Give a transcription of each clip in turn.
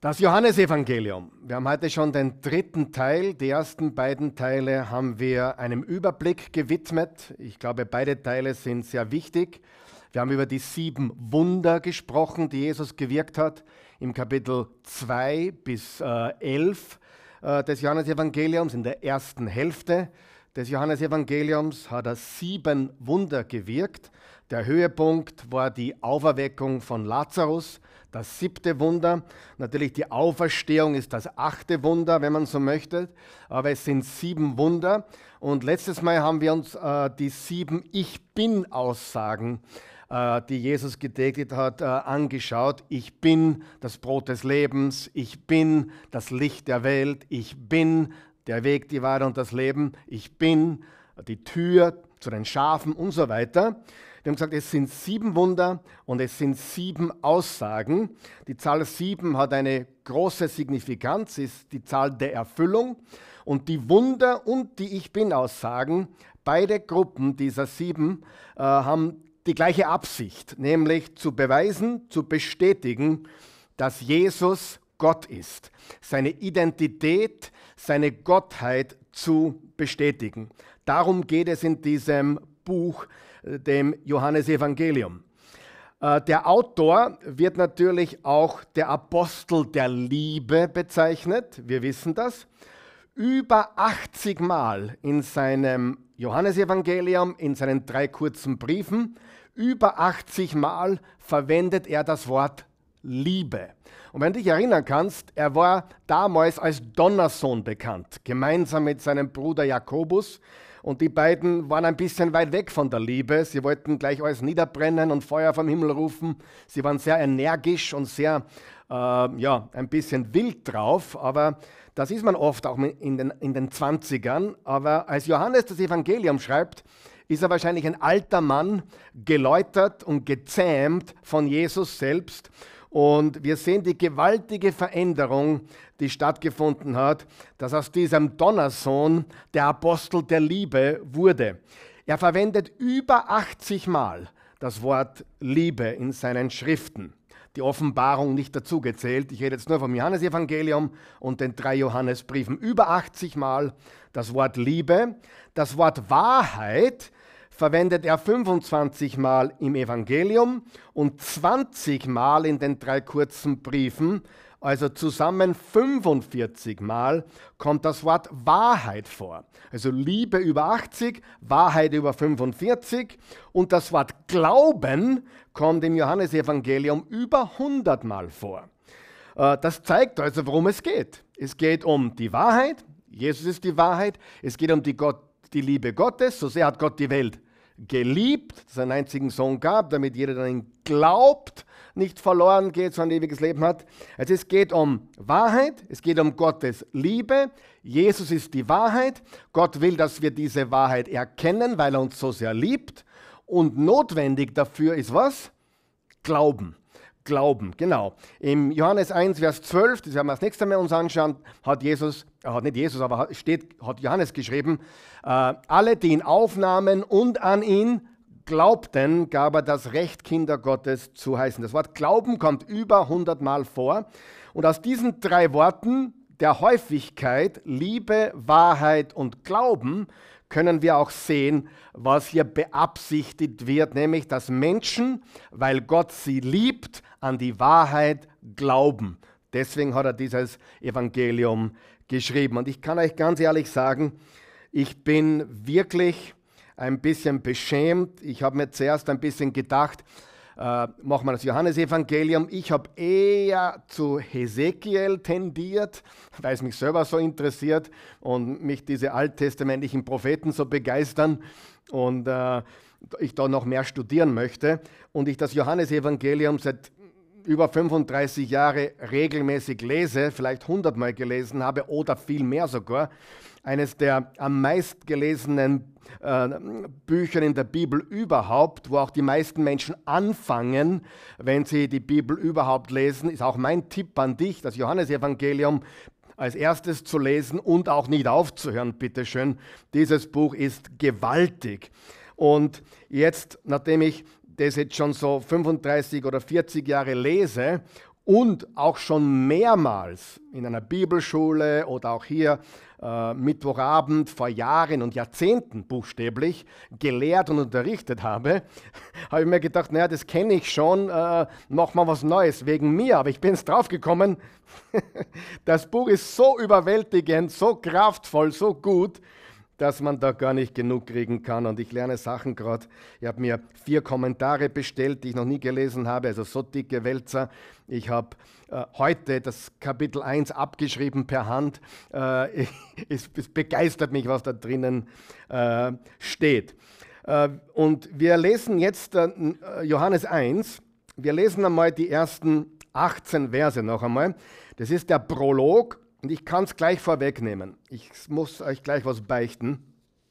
Das Johannesevangelium. Wir haben heute schon den dritten Teil. Die ersten beiden Teile haben wir einem Überblick gewidmet. Ich glaube, beide Teile sind sehr wichtig. Wir haben über die 7 Wunder gesprochen, die Jesus gewirkt hat, im Kapitel 2 bis 11 des Johannesevangeliums. In der ersten Hälfte des Johannesevangeliums hat er 7 Wunder gewirkt. Der Höhepunkt war die Auferweckung von Lazarus, das 7. Wunder. Natürlich die Auferstehung ist das 8. Wunder, wenn man so möchte. Aber es sind 7 Wunder. Und letztes Mal haben wir uns die 7 Ich-Bin-Aussagen, die Jesus getätigt hat, angeschaut. Ich bin das Brot des Lebens. Ich bin das Licht der Welt. Ich bin der Weg, die Wahrheit und das Leben. Ich bin die Tür zu den Schafen und so weiter. Wir haben gesagt, es sind 7 Wunder und es sind 7 Aussagen. Die Zahl 7 hat eine große Signifikanz, ist die Zahl der Erfüllung. Und die Wunder und die Ich-Bin-Aussagen, beide Gruppen dieser 7, haben die gleiche Absicht, nämlich zu beweisen, zu bestätigen, dass Jesus Gott ist. Seine Identität, seine Gottheit zu bestätigen. Darum geht es in diesem Buch, dem Johannesevangelium. Der Autor wird natürlich auch der Apostel der Liebe bezeichnet, wir wissen das. Über 80 Mal in seinem Johannesevangelium, in seinen 3 kurzen Briefen, über 80 Mal verwendet er das Wort Liebe. Und wenn du dich erinnern kannst, er war damals als Donnersohn bekannt, gemeinsam mit seinem Bruder Jakobus. Und die beiden waren ein bisschen weit weg von der Liebe. Sie wollten gleich alles niederbrennen und Feuer vom Himmel rufen. Sie waren sehr energisch und sehr, ein bisschen wild drauf. Aber das ist man oft auch in den 20ern. Aber als Johannes das Evangelium schreibt, ist er wahrscheinlich ein alter Mann, geläutert und gezähmt von Jesus selbst. Und wir sehen die gewaltige Veränderung, die stattgefunden hat, dass aus diesem Donnersohn der Apostel der Liebe wurde. Er verwendet über 80 Mal das Wort Liebe in seinen Schriften. Die Offenbarung nicht dazu gezählt. Ich rede jetzt nur vom Johannesevangelium und den 3 Johannesbriefen. Über 80 Mal das Wort Liebe. Das Wort Wahrheit verwendet er 25 Mal im Evangelium und 20 Mal in den 3 kurzen Briefen. Also zusammen 45 Mal kommt das Wort Wahrheit vor. Also Liebe über 80, Wahrheit über 45 und das Wort Glauben kommt im Johannesevangelium über 100 Mal vor. Das zeigt also, worum es geht. Es geht um die Wahrheit, Jesus ist die Wahrheit, es geht um die Liebe Gottes, so sehr hat Gott die Welt geliebt, dass er einen einzigen Sohn gab, damit jeder, der an ihn glaubt, nicht verloren geht, sondern ein ewiges Leben hat. Also es geht um Wahrheit, es geht um Gottes Liebe. Jesus ist die Wahrheit. Gott will, dass wir diese Wahrheit erkennen, weil er uns so sehr liebt. Und notwendig dafür ist was? Glauben. Glauben, genau. Im Johannes 1, Vers 12, das werden wir das nächste Mal uns anschauen, hat Johannes geschrieben, alle, die ihn aufnahmen und an ihn glaubten, gab er das Recht, Kinder Gottes zu heißen. Das Wort Glauben kommt über 100 Mal vor. Und aus diesen 3 Worten, der Häufigkeit, Liebe, Wahrheit und Glauben, können wir auch sehen, was hier beabsichtigt wird, nämlich, dass Menschen, weil Gott sie liebt, an die Wahrheit glauben. Deswegen hat er dieses Evangelium geschrieben. Und ich kann euch ganz ehrlich sagen, ich bin wirklich ein bisschen beschämt. Ich habe mir zuerst ein bisschen gedacht, machen wir das Johannesevangelium. Ich habe eher zu Hesekiel tendiert, weil es mich selber so interessiert und mich diese alttestamentlichen Propheten so begeistern und ich da noch mehr studieren möchte. Und ich das Johannesevangelium seit über 35 Jahre regelmäßig lese, vielleicht 100 Mal gelesen habe oder viel mehr sogar. Eines der am meisten gelesenen Bücher in der Bibel überhaupt, wo auch die meisten Menschen anfangen, wenn sie die Bibel überhaupt lesen, ist auch mein Tipp an dich, das Johannesevangelium als erstes zu lesen und auch nicht aufzuhören, bitteschön. Dieses Buch ist gewaltig. Und jetzt, nachdem ich das jetzt schon so 35 oder 40 Jahre lese und auch schon mehrmals in einer Bibelschule oder auch hier Mittwochabend vor Jahren und Jahrzehnten buchstäblich gelehrt und unterrichtet habe, habe ich mir gedacht, naja, das kenne ich schon, noch mal was Neues wegen mir. Aber ich bin jetzt draufgekommen, das Buch ist so überwältigend, so kraftvoll, so gut, dass man da gar nicht genug kriegen kann. Und ich lerne Sachen gerade. Ich habe mir 4 Kommentare bestellt, die ich noch nie gelesen habe, also so dicke Wälzer. Ich habe heute das Kapitel 1 abgeschrieben per Hand. Es begeistert mich, was da drinnen steht. Und wir lesen jetzt Johannes 1. Wir lesen einmal die ersten 18 Verse noch einmal. Das ist der Prolog. Und ich kann es gleich vorwegnehmen. Ich muss euch gleich was beichten.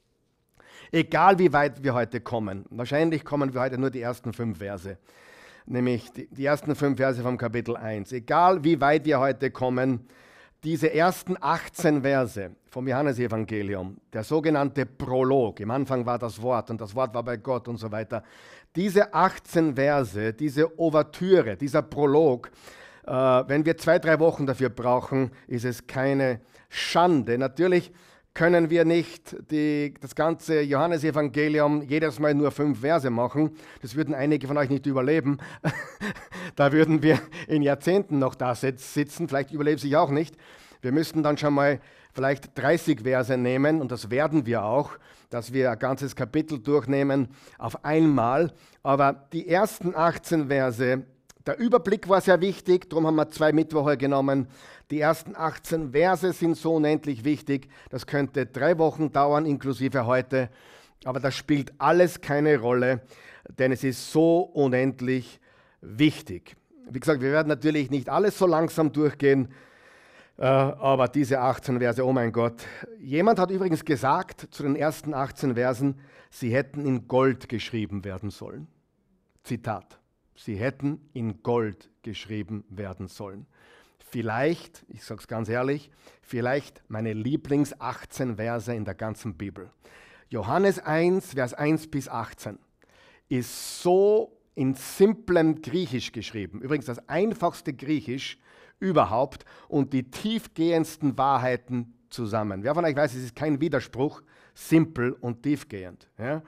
Egal wie weit wir heute kommen, wahrscheinlich kommen wir heute nur die ersten 5 Verse, nämlich die ersten 5 Verse vom Kapitel 1. Egal wie weit wir heute kommen, diese ersten 18 Verse vom Johannesevangelium, der sogenannte Prolog, im Anfang war das Wort und das Wort war bei Gott und so weiter. Diese 18 Verse, diese Ouvertüre, dieser Prolog, wenn wir 2-3 Wochen dafür brauchen, ist es keine Schande. Natürlich können wir nicht das ganze Johannesevangelium jedes Mal nur 5 Verse machen. Das würden einige von euch nicht überleben. Da würden wir in Jahrzehnten noch da sitzen. Vielleicht überlebe ich auch nicht. Wir müssten dann schon mal vielleicht 30 Verse nehmen, und das werden wir auch, dass wir ein ganzes Kapitel durchnehmen auf einmal. Aber die ersten 18 Verse, der Überblick war sehr wichtig, darum haben wir 2 Mittwoche genommen. Die ersten 18 Verse sind so unendlich wichtig, das könnte 3 Wochen dauern, inklusive heute, aber das spielt alles keine Rolle, denn es ist so unendlich wichtig. Wie gesagt, wir werden natürlich nicht alles so langsam durchgehen, aber diese 18 Verse, oh mein Gott. Jemand hat übrigens gesagt zu den ersten 18 Versen, sie hätten in Gold geschrieben werden sollen. Zitat. Sie hätten in Gold geschrieben werden sollen. Vielleicht, ich sage es ganz ehrlich, vielleicht meine Lieblings-18 Verse in der ganzen Bibel. Johannes 1, Vers 1 bis 18 ist so in simplem Griechisch geschrieben. Übrigens das einfachste Griechisch überhaupt und die tiefgehendsten Wahrheiten zusammen. Wer von euch weiß, es ist kein Widerspruch, simpel und tiefgehend. Ja?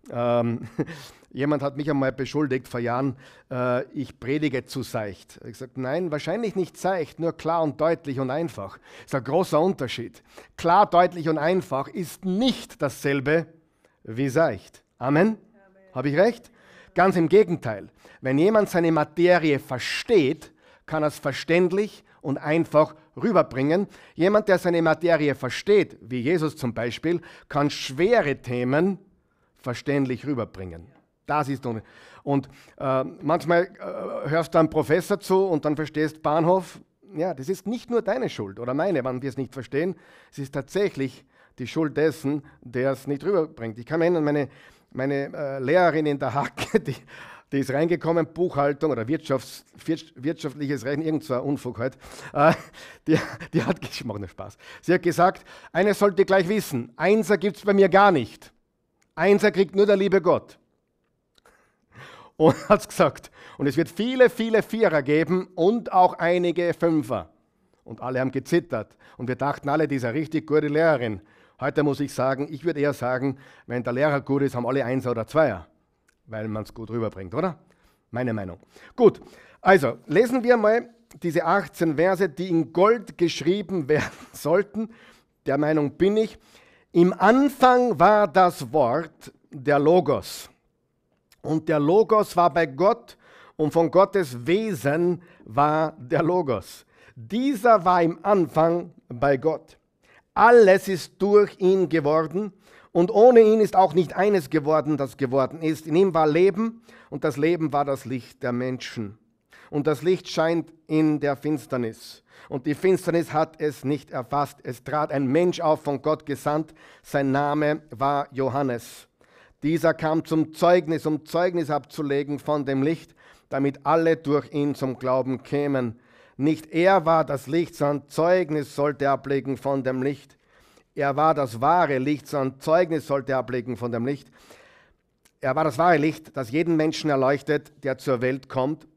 Jemand hat mich einmal beschuldigt vor Jahren, ich predige zu seicht. Ich habe gesagt, nein, wahrscheinlich nicht seicht, nur klar und deutlich und einfach. Das ist ein großer Unterschied. Klar, deutlich und einfach ist nicht dasselbe wie seicht. Amen? Habe ich recht? Ganz im Gegenteil. Wenn jemand seine Materie versteht, kann er es verständlich und einfach rüberbringen. Jemand, der seine Materie versteht, wie Jesus zum Beispiel, kann schwere Themen verständlich rüberbringen. Das ist und manchmal hörst du einem Professor zu und dann verstehst Bahnhof. Ja, das ist nicht nur deine Schuld oder meine, wenn wir es nicht verstehen. Es ist tatsächlich die Schuld dessen, der es nicht rüberbringt. Ich kann mich erinnern, meine Lehrerin in der Hacke, die ist reingekommen, Buchhaltung oder wirtschaftliches Rechnen, irgend so ein Unfug halt. Die hat, ich mache nur Spaß. Sie hat gesagt, eines sollt ihr gleich wissen, Einser gibt es bei mir gar nicht. Einser kriegt nur der liebe Gott. Und hat es gesagt. Und es wird viele, viele Vierer geben und auch einige Fünfer. Und alle haben gezittert. Und wir dachten alle, die ist eine richtig gute Lehrerin. Heute muss ich sagen, ich würde eher sagen, wenn der Lehrer gut ist, haben alle Einser oder Zweier. Weil man es gut rüberbringt, oder? Meine Meinung. Gut, also lesen wir mal diese 18 Verse, die in Gold geschrieben werden sollten. Der Meinung bin ich. Im Anfang war das Wort, der Logos. Und der Logos war bei Gott und von Gottes Wesen war der Logos. Dieser war im Anfang bei Gott. Alles ist durch ihn geworden und ohne ihn ist auch nicht eines geworden, das geworden ist. In ihm war Leben und das Leben war das Licht der Menschen. Und das Licht scheint in der Finsternis. Und die Finsternis hat es nicht erfasst. Es trat ein Mensch auf, von Gott gesandt. Sein Name war Johannes. Dieser kam zum Zeugnis, um Zeugnis abzulegen von dem Licht, damit alle durch ihn zum Glauben kämen. Nicht er war das Licht, sondern Zeugnis sollte ablegen von dem Licht. Er war das wahre Licht, sondern Zeugnis sollte ablegen von dem Licht. Er war das wahre Licht, das jeden Menschen erleuchtet, der zur Welt kommt.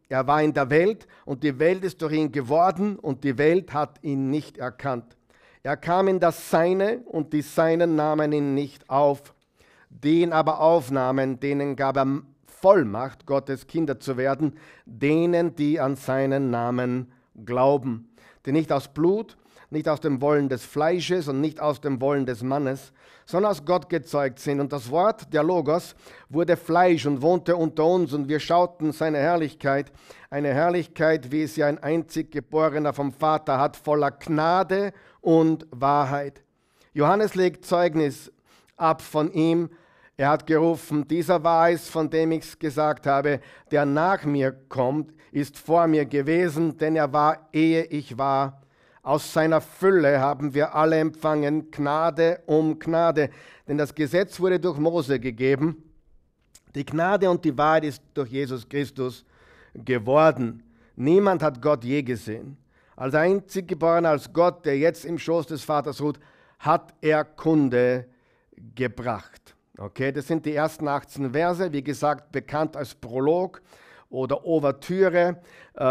Er war in der Welt und die Welt ist durch ihn geworden und die Welt hat ihn nicht erkannt. Er kam in das Seine und die Seinen nahmen ihn nicht auf. Die ihn aber aufnahmen, denen gab er Vollmacht, Gottes Kinder zu werden, denen, die an seinen Namen glauben. Die nicht aus Blut, nicht aus dem Wollen des Fleisches und nicht aus dem Wollen des Mannes, sondern aus Gott gezeugt sind. Und das Wort, der Logos, wurde Fleisch und wohnte unter uns und wir schauten seine Herrlichkeit, eine Herrlichkeit, wie es ja ein einzig Geborener vom Vater hat, voller Gnade und Wahrheit. Johannes legt Zeugnis ab von ihm. Er hat gerufen, dieser war es, von dem ich gesagt habe, der nach mir kommt, ist vor mir gewesen, denn er war, ehe ich war. Aus seiner Fülle haben wir alle empfangen, Gnade um Gnade. Denn das Gesetz wurde durch Mose gegeben. Die Gnade und die Wahrheit ist durch Jesus Christus geworden. Niemand hat Gott je gesehen. Als einzig Geborener, als Gott, der jetzt im Schoß des Vaters ruht, hat er Kunde gebracht. Okay, das sind die ersten 18 Verse, wie gesagt, bekannt als Prolog oder Ouvertüre.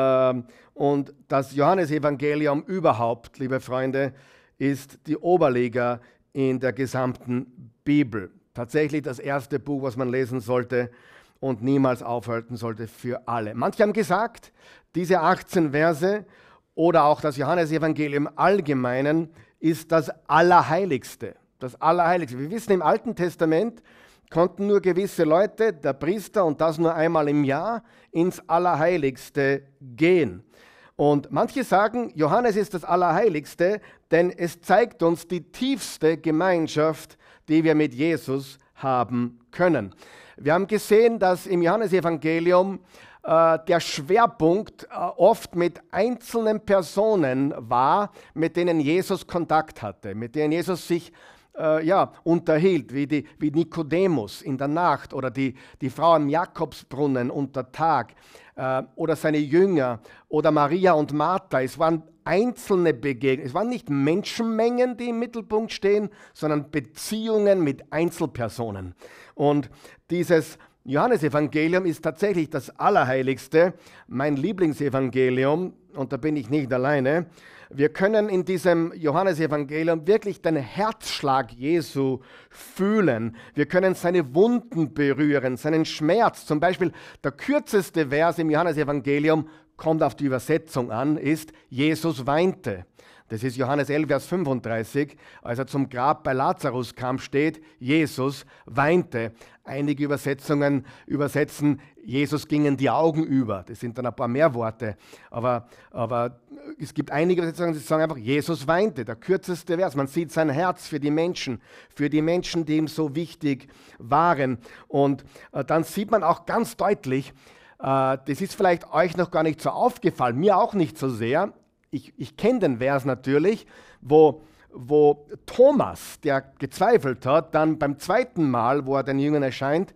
Und das Johannesevangelium überhaupt, liebe Freunde, ist die Oberliga in der gesamten Bibel. Tatsächlich das erste Buch, was man lesen sollte und niemals aufhalten sollte für alle. Manche haben gesagt, diese 18 Verse oder auch das Johannesevangelium im Allgemeinen ist das Allerheiligste. Das Allerheiligste. Wir wissen, im Alten Testament konnten nur gewisse Leute, der Priester und das nur einmal im Jahr, ins Allerheiligste gehen. Und manche sagen, Johannes ist das Allerheiligste, denn es zeigt uns die tiefste Gemeinschaft, die wir mit Jesus haben können. Wir haben gesehen, dass im Johannesevangelium der Schwerpunkt oft mit einzelnen Personen war, mit denen Jesus Kontakt hatte, mit denen Jesus sich unterhielt, wie Nikodemus in der Nacht oder die Frau am Jakobsbrunnen unter Tag oder seine Jünger oder Maria und Martha. Es waren einzelne Begegnungen, es waren nicht Menschenmengen, die im Mittelpunkt stehen, sondern Beziehungen mit Einzelpersonen. Und dieses Johannesevangelium ist tatsächlich das Allerheiligste, mein Lieblingsevangelium, und da bin ich nicht alleine. Wir können in diesem Johannesevangelium wirklich den Herzschlag Jesu fühlen. Wir können seine Wunden berühren, seinen Schmerz. Zum Beispiel der kürzeste Vers im Johannesevangelium, kommt auf die Übersetzung an, ist Jesus weinte. Das ist Johannes 11, Vers 35. Als er zum Grab bei Lazarus kam, steht, Jesus weinte. Einige Übersetzungen übersetzen, Jesus gingen die Augen über. Das sind dann ein paar mehr Worte. Aber es gibt einige Übersetzungen, die sagen einfach, Jesus weinte. Der kürzeste Vers. Man sieht sein Herz für die Menschen, die ihm so wichtig waren. Und dann sieht man auch ganz deutlich, das ist vielleicht euch noch gar nicht so aufgefallen, mir auch nicht so sehr. Ich kenne den Vers natürlich, wo Thomas, der gezweifelt hat, dann beim zweiten Mal, wo er den Jüngern erscheint,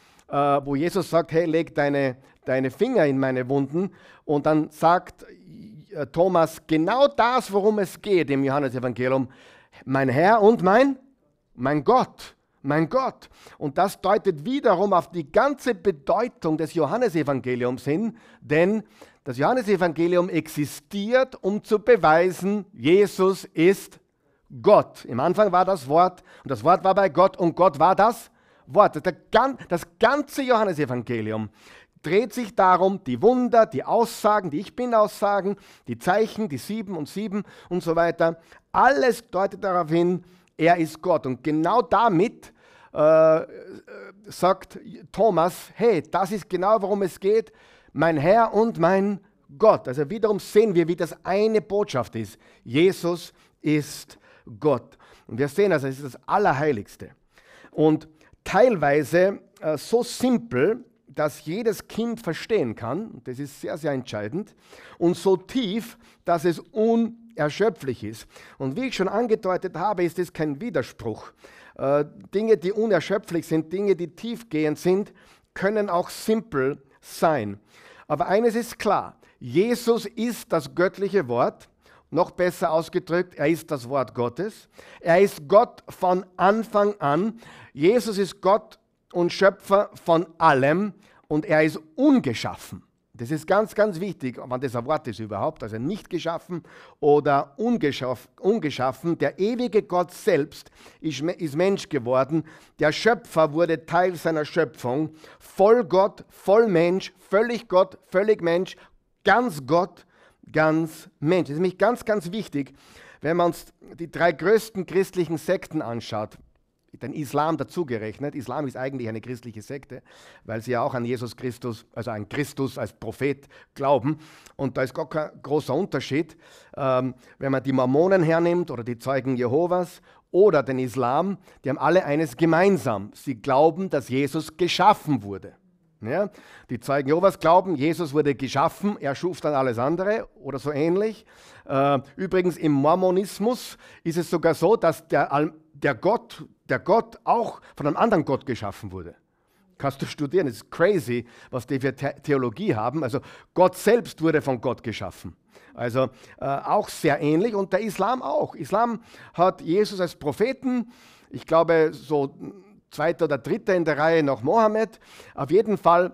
wo Jesus sagt, hey, leg deine Finger in meine Wunden. Und dann sagt Thomas genau das, worum es geht im Johannesevangelium. Mein Herr und mein Gott. Mein Gott. Und das deutet wiederum auf die ganze Bedeutung des Johannesevangeliums hin, denn das Johannesevangelium existiert, um zu beweisen, Jesus ist Gott. Im Anfang war das Wort und das Wort war bei Gott und Gott war das Wort. Das ganze Johannesevangelium dreht sich darum, die Wunder, die Aussagen, die Ich-Bin-Aussagen, die Zeichen, die 7 und 7 und so weiter. Alles deutet darauf hin, er ist Gott. Und genau damit sagt Thomas, hey, das ist genau, worum es geht. Mein Herr und mein Gott. Also wiederum sehen wir, wie das eine Botschaft ist. Jesus ist Gott. Und wir sehen also, es ist das Allerheiligste. Und teilweise so simpel, dass jedes Kind verstehen kann. Das ist sehr, sehr entscheidend. Und so tief, dass es unerschöpflich ist. Und wie ich schon angedeutet habe, ist es kein Widerspruch. Dinge, die unerschöpflich sind, Dinge, die tiefgehend sind, können auch simpel sein. Aber eines ist klar, Jesus ist das göttliche Wort, noch besser ausgedrückt, er ist das Wort Gottes. Er ist Gott von Anfang an. Jesus ist Gott und Schöpfer von allem und er ist ungeschaffen. Das ist ganz, ganz wichtig, wann das ein Wort ist überhaupt, also nicht geschaffen oder ungeschaffen. Der ewige Gott selbst ist Mensch geworden. Der Schöpfer wurde Teil seiner Schöpfung. Voll Gott, voll Mensch, Gott, völlig Mensch, ganz Gott, ganz Mensch. Das ist nämlich ganz, ganz wichtig, wenn man uns die 3 größten christlichen Sekten anschaut. Den Islam dazugerechnet. Islam ist eigentlich eine christliche Sekte, weil sie ja auch an Jesus Christus, also an Christus als Prophet glauben. Und da ist gar kein großer Unterschied, wenn man die Mormonen hernimmt oder die Zeugen Jehovas oder den Islam, die haben alle eines gemeinsam. Sie glauben, dass Jesus geschaffen wurde. Ja? Die Zeugen Jehovas glauben, Jesus wurde geschaffen, er schuf dann alles andere oder so ähnlich. Übrigens im Mormonismus ist es sogar so, dass der Gott auch von einem anderen Gott geschaffen wurde. Kannst du studieren, es ist crazy, was die für Theologie haben. Also Gott selbst wurde von Gott geschaffen. Also auch sehr ähnlich und der Islam auch. Islam hat Jesus als Propheten, ich glaube so 2. oder 3. in der Reihe nach Mohammed, auf jeden Fall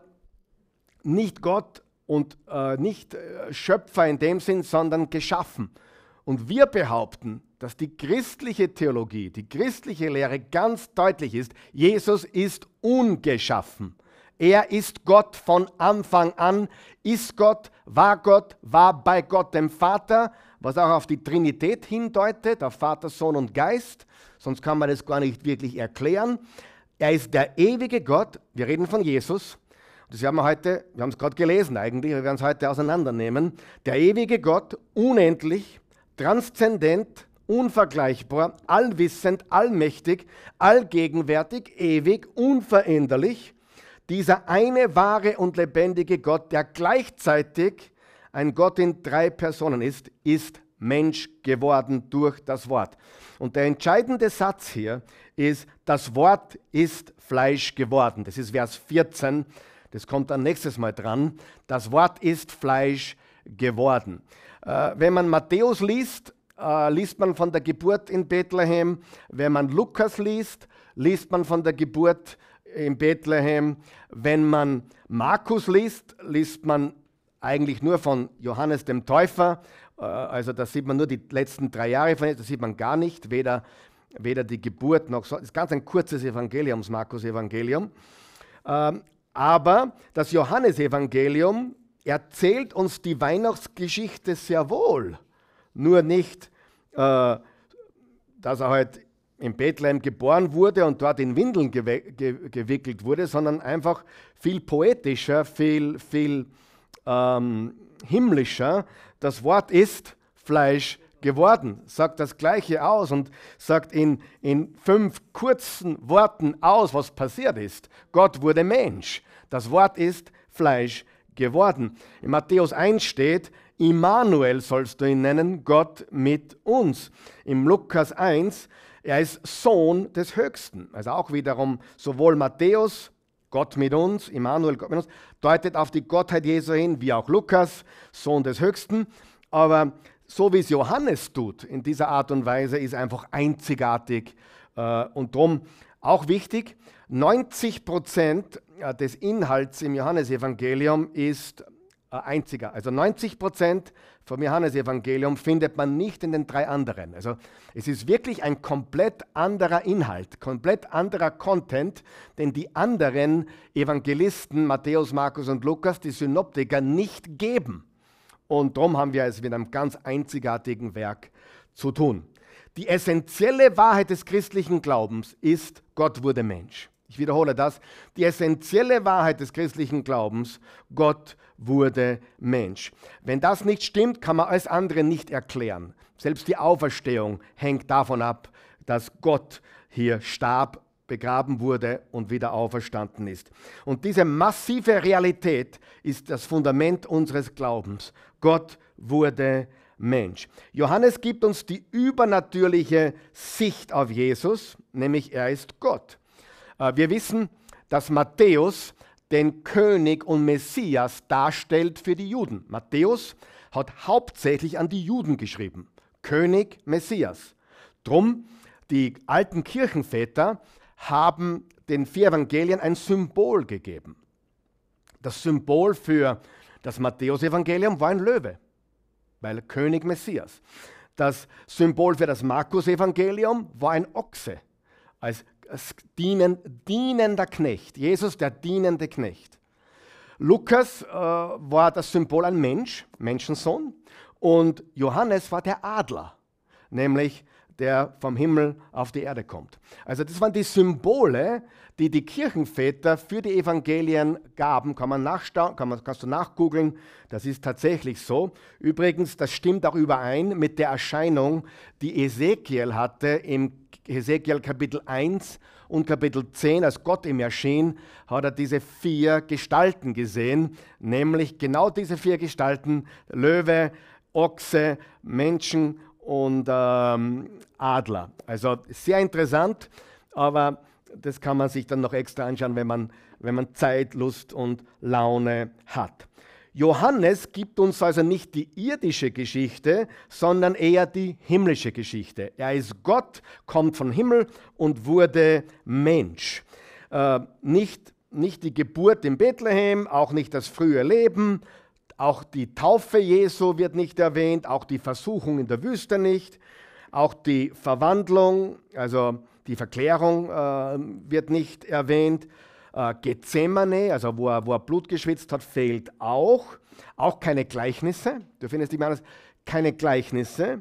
nicht Gott und nicht Schöpfer in dem Sinn, sondern geschaffen. Und wir behaupten, dass die christliche Theologie, die christliche Lehre ganz deutlich ist, Jesus ist ungeschaffen. Er ist Gott von Anfang an, ist Gott, war bei Gott dem Vater, was auch auf die Trinität hindeutet, auf Vater, Sohn und Geist, sonst kann man das gar nicht wirklich erklären. Er ist der ewige Gott, wir reden von Jesus, das haben wir es gerade gelesen eigentlich, wir werden es heute auseinandernehmen. Der ewige Gott, unendlich, transzendent, unvergleichbar, allwissend, allmächtig, allgegenwärtig, ewig, unveränderlich. Dieser eine wahre und lebendige Gott, der gleichzeitig ein Gott in 3 Personen ist Mensch geworden durch das Wort. Und der entscheidende Satz hier ist, das Wort ist Fleisch geworden. Das ist Vers 14, das kommt dann nächstes Mal dran. Das Wort ist Fleisch geworden. Wenn man Matthäus liest, liest man von der Geburt in Bethlehem. Wenn man Lukas liest, liest man von der Geburt in Bethlehem. Wenn man Markus liest, liest man eigentlich nur von Johannes dem Täufer. Also da sieht man nur die letzten 3 Jahre von ihm, das sieht man gar nicht, weder die Geburt noch so. Das ist ganz ein kurzes Evangelium, das Markus-Evangelium. Aber das Johannesevangelium erzählt uns die Weihnachtsgeschichte sehr wohl. Nur nicht, dass er halt in Bethlehem geboren wurde und dort in Windeln gewickelt wurde, sondern einfach viel poetischer, viel himmlischer. Das Wort ist Fleisch geworden, sagt das Gleiche aus und sagt in 5 kurzen Worten aus, was passiert ist. Gott wurde Mensch. Das Wort ist Fleisch geworden. In Matthäus 1 steht, Immanuel sollst du ihn nennen, Gott mit uns. Im Lukas 1, er ist Sohn des Höchsten. Also auch wiederum sowohl Matthäus, Gott mit uns, Immanuel, Gott mit uns, deutet auf die Gottheit Jesu hin, wie auch Lukas, Sohn des Höchsten. Aber so wie es Johannes tut, in dieser Art und Weise, ist einfach einzigartig und darum auch wichtig. 90% des Inhalts im Johannesevangelium ist einziger. Also 90% vom Johannesevangelium findet man nicht in den 3 anderen. Also es ist wirklich ein komplett anderer Inhalt, komplett anderer Content, den die anderen Evangelisten, Matthäus, Markus und Lukas, die Synoptiker, nicht geben. Und darum haben wir es mit einem ganz einzigartigen Werk zu tun. Die essentielle Wahrheit des christlichen Glaubens ist, Gott wurde Mensch. Ich wiederhole das. Die essentielle Wahrheit des christlichen Glaubens, Gott wurde Mensch. Wenn das nicht stimmt, kann man alles andere nicht erklären. Selbst die Auferstehung hängt davon ab, dass Gott hier starb, begraben wurde und wieder auferstanden ist. Und diese massive Realität ist das Fundament unseres Glaubens. Gott wurde Mensch. Johannes gibt uns die übernatürliche Sicht auf Jesus, nämlich er ist Gott. Wir wissen, dass Matthäus den König und Messias darstellt für die Juden. Matthäus hat hauptsächlich an die Juden geschrieben. König, Messias. Drum, die alten Kirchenväter haben den 4 Evangelien ein Symbol gegeben. Das Symbol für Das Matthäusevangelium war ein Löwe, weil König Messias. Das Symbol für das Markus-Evangelium war ein Ochse, als dienender Knecht. Jesus, der dienende Knecht. Lukas war das Symbol ein Mensch, Menschensohn. Und Johannes war der Adler, nämlich der vom Himmel auf die Erde kommt. Also das waren die Symbole, die die Kirchenväter für die Evangelien gaben. Kannst du nachgoogeln, das ist tatsächlich so. Übrigens, das stimmt auch überein mit der Erscheinung, die Ezekiel hatte im Ezekiel Kapitel 1 und Kapitel 10, als Gott ihm erschien, hat er diese 4 Gestalten gesehen, nämlich genau diese 4 Gestalten, Löwe, Ochse, Menschen und Adler. Also sehr interessant, aber das kann man sich dann noch extra anschauen, wenn man Zeit, Lust und Laune hat. Johannes gibt uns also nicht die irdische Geschichte, sondern eher die himmlische Geschichte. Er ist Gott, kommt vom Himmel und wurde Mensch. Nicht die Geburt in Bethlehem, auch nicht das frühe Leben, auch die Taufe Jesu wird nicht erwähnt, auch die Versuchung in der Wüste nicht, auch die Verwandlung, also die Verklärung wird nicht erwähnt. Gethsemane, also wo er Blut geschwitzt hat, fehlt auch. Auch keine Gleichnisse. Du findest nicht mehr keine Gleichnisse.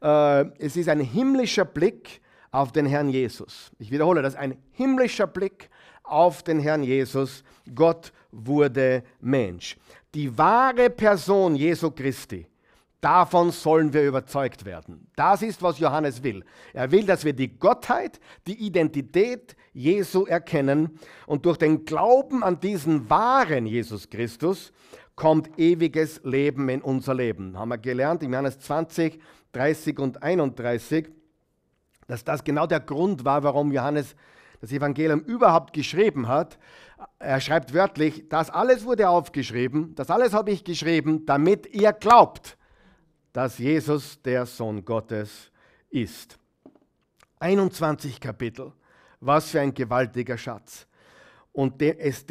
Es ist ein himmlischer Blick auf den Herrn Jesus. Ich wiederhole das, ein himmlischer Blick auf den Herrn Jesus. Gott wurde Mensch. Die wahre Person Jesu Christi, davon sollen wir überzeugt werden. Das ist, was Johannes will. Er will, dass wir die Gottheit, die Identität Jesu erkennen und durch den Glauben an diesen wahren Jesus Christus kommt ewiges Leben in unser Leben. Haben wir gelernt in Johannes 20, 30 und 31, dass das genau der Grund war, warum Johannes das Evangelium überhaupt geschrieben hat. Er schreibt wörtlich, das alles wurde aufgeschrieben, das alles habe ich geschrieben, damit ihr glaubt, dass Jesus der Sohn Gottes ist. 21 Kapitel, was für ein gewaltiger Schatz. Und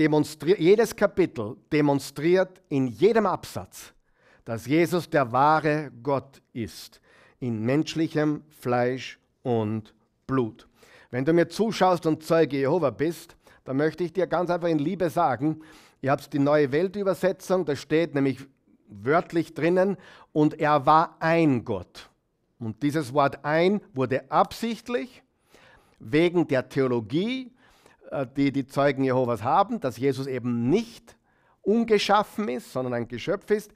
jedes Kapitel demonstriert in jedem Absatz, dass Jesus der wahre Gott ist, in menschlichem Fleisch und Blut. Wenn du mir zuschaust und Zeuge Jehova bist, dann möchte ich dir ganz einfach in Liebe sagen, ihr habt die Neue Weltübersetzung, da steht nämlich wörtlich drinnen, und er war ein Gott. Und dieses Wort ein wurde absichtlich wegen der Theologie, die die Zeugen Jehovas haben, dass Jesus eben nicht ungeschaffen ist, sondern ein Geschöpf ist,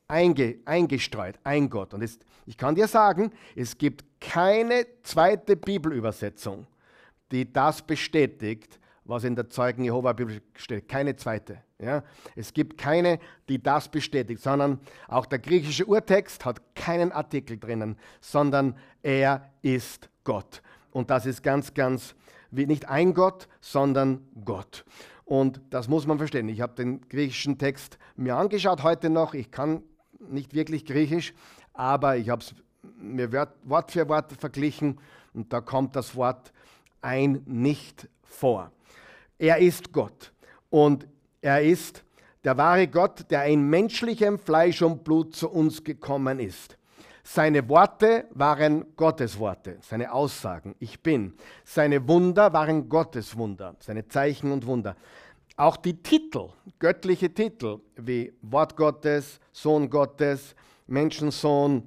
eingestreut, ein Gott. Und ich kann dir sagen, es gibt keine zweite Bibelübersetzung, die das bestätigt, was in der Zeugen Jehova Bibel steht. Keine zweite. Ja? Es gibt keine, die das bestätigt, sondern auch der griechische Urtext hat keinen Artikel drinnen, sondern er ist Gott. Und das ist ganz, ganz, nicht ein Gott, sondern Gott. Und das muss man verstehen. Ich habe den griechischen Text mir angeschaut heute noch. Ich kann nicht wirklich Griechisch, aber ich habe es mir Wort für Wort verglichen und da kommt das Wort ein nicht vor. Er ist Gott und er ist der wahre Gott, der in menschlichem Fleisch und Blut zu uns gekommen ist. Seine Worte waren Gottes Worte, seine Aussagen, ich bin. Seine Wunder waren Gottes Wunder, seine Zeichen und Wunder. Auch die Titel, göttliche Titel wie Wort Gottes, Sohn Gottes, Menschensohn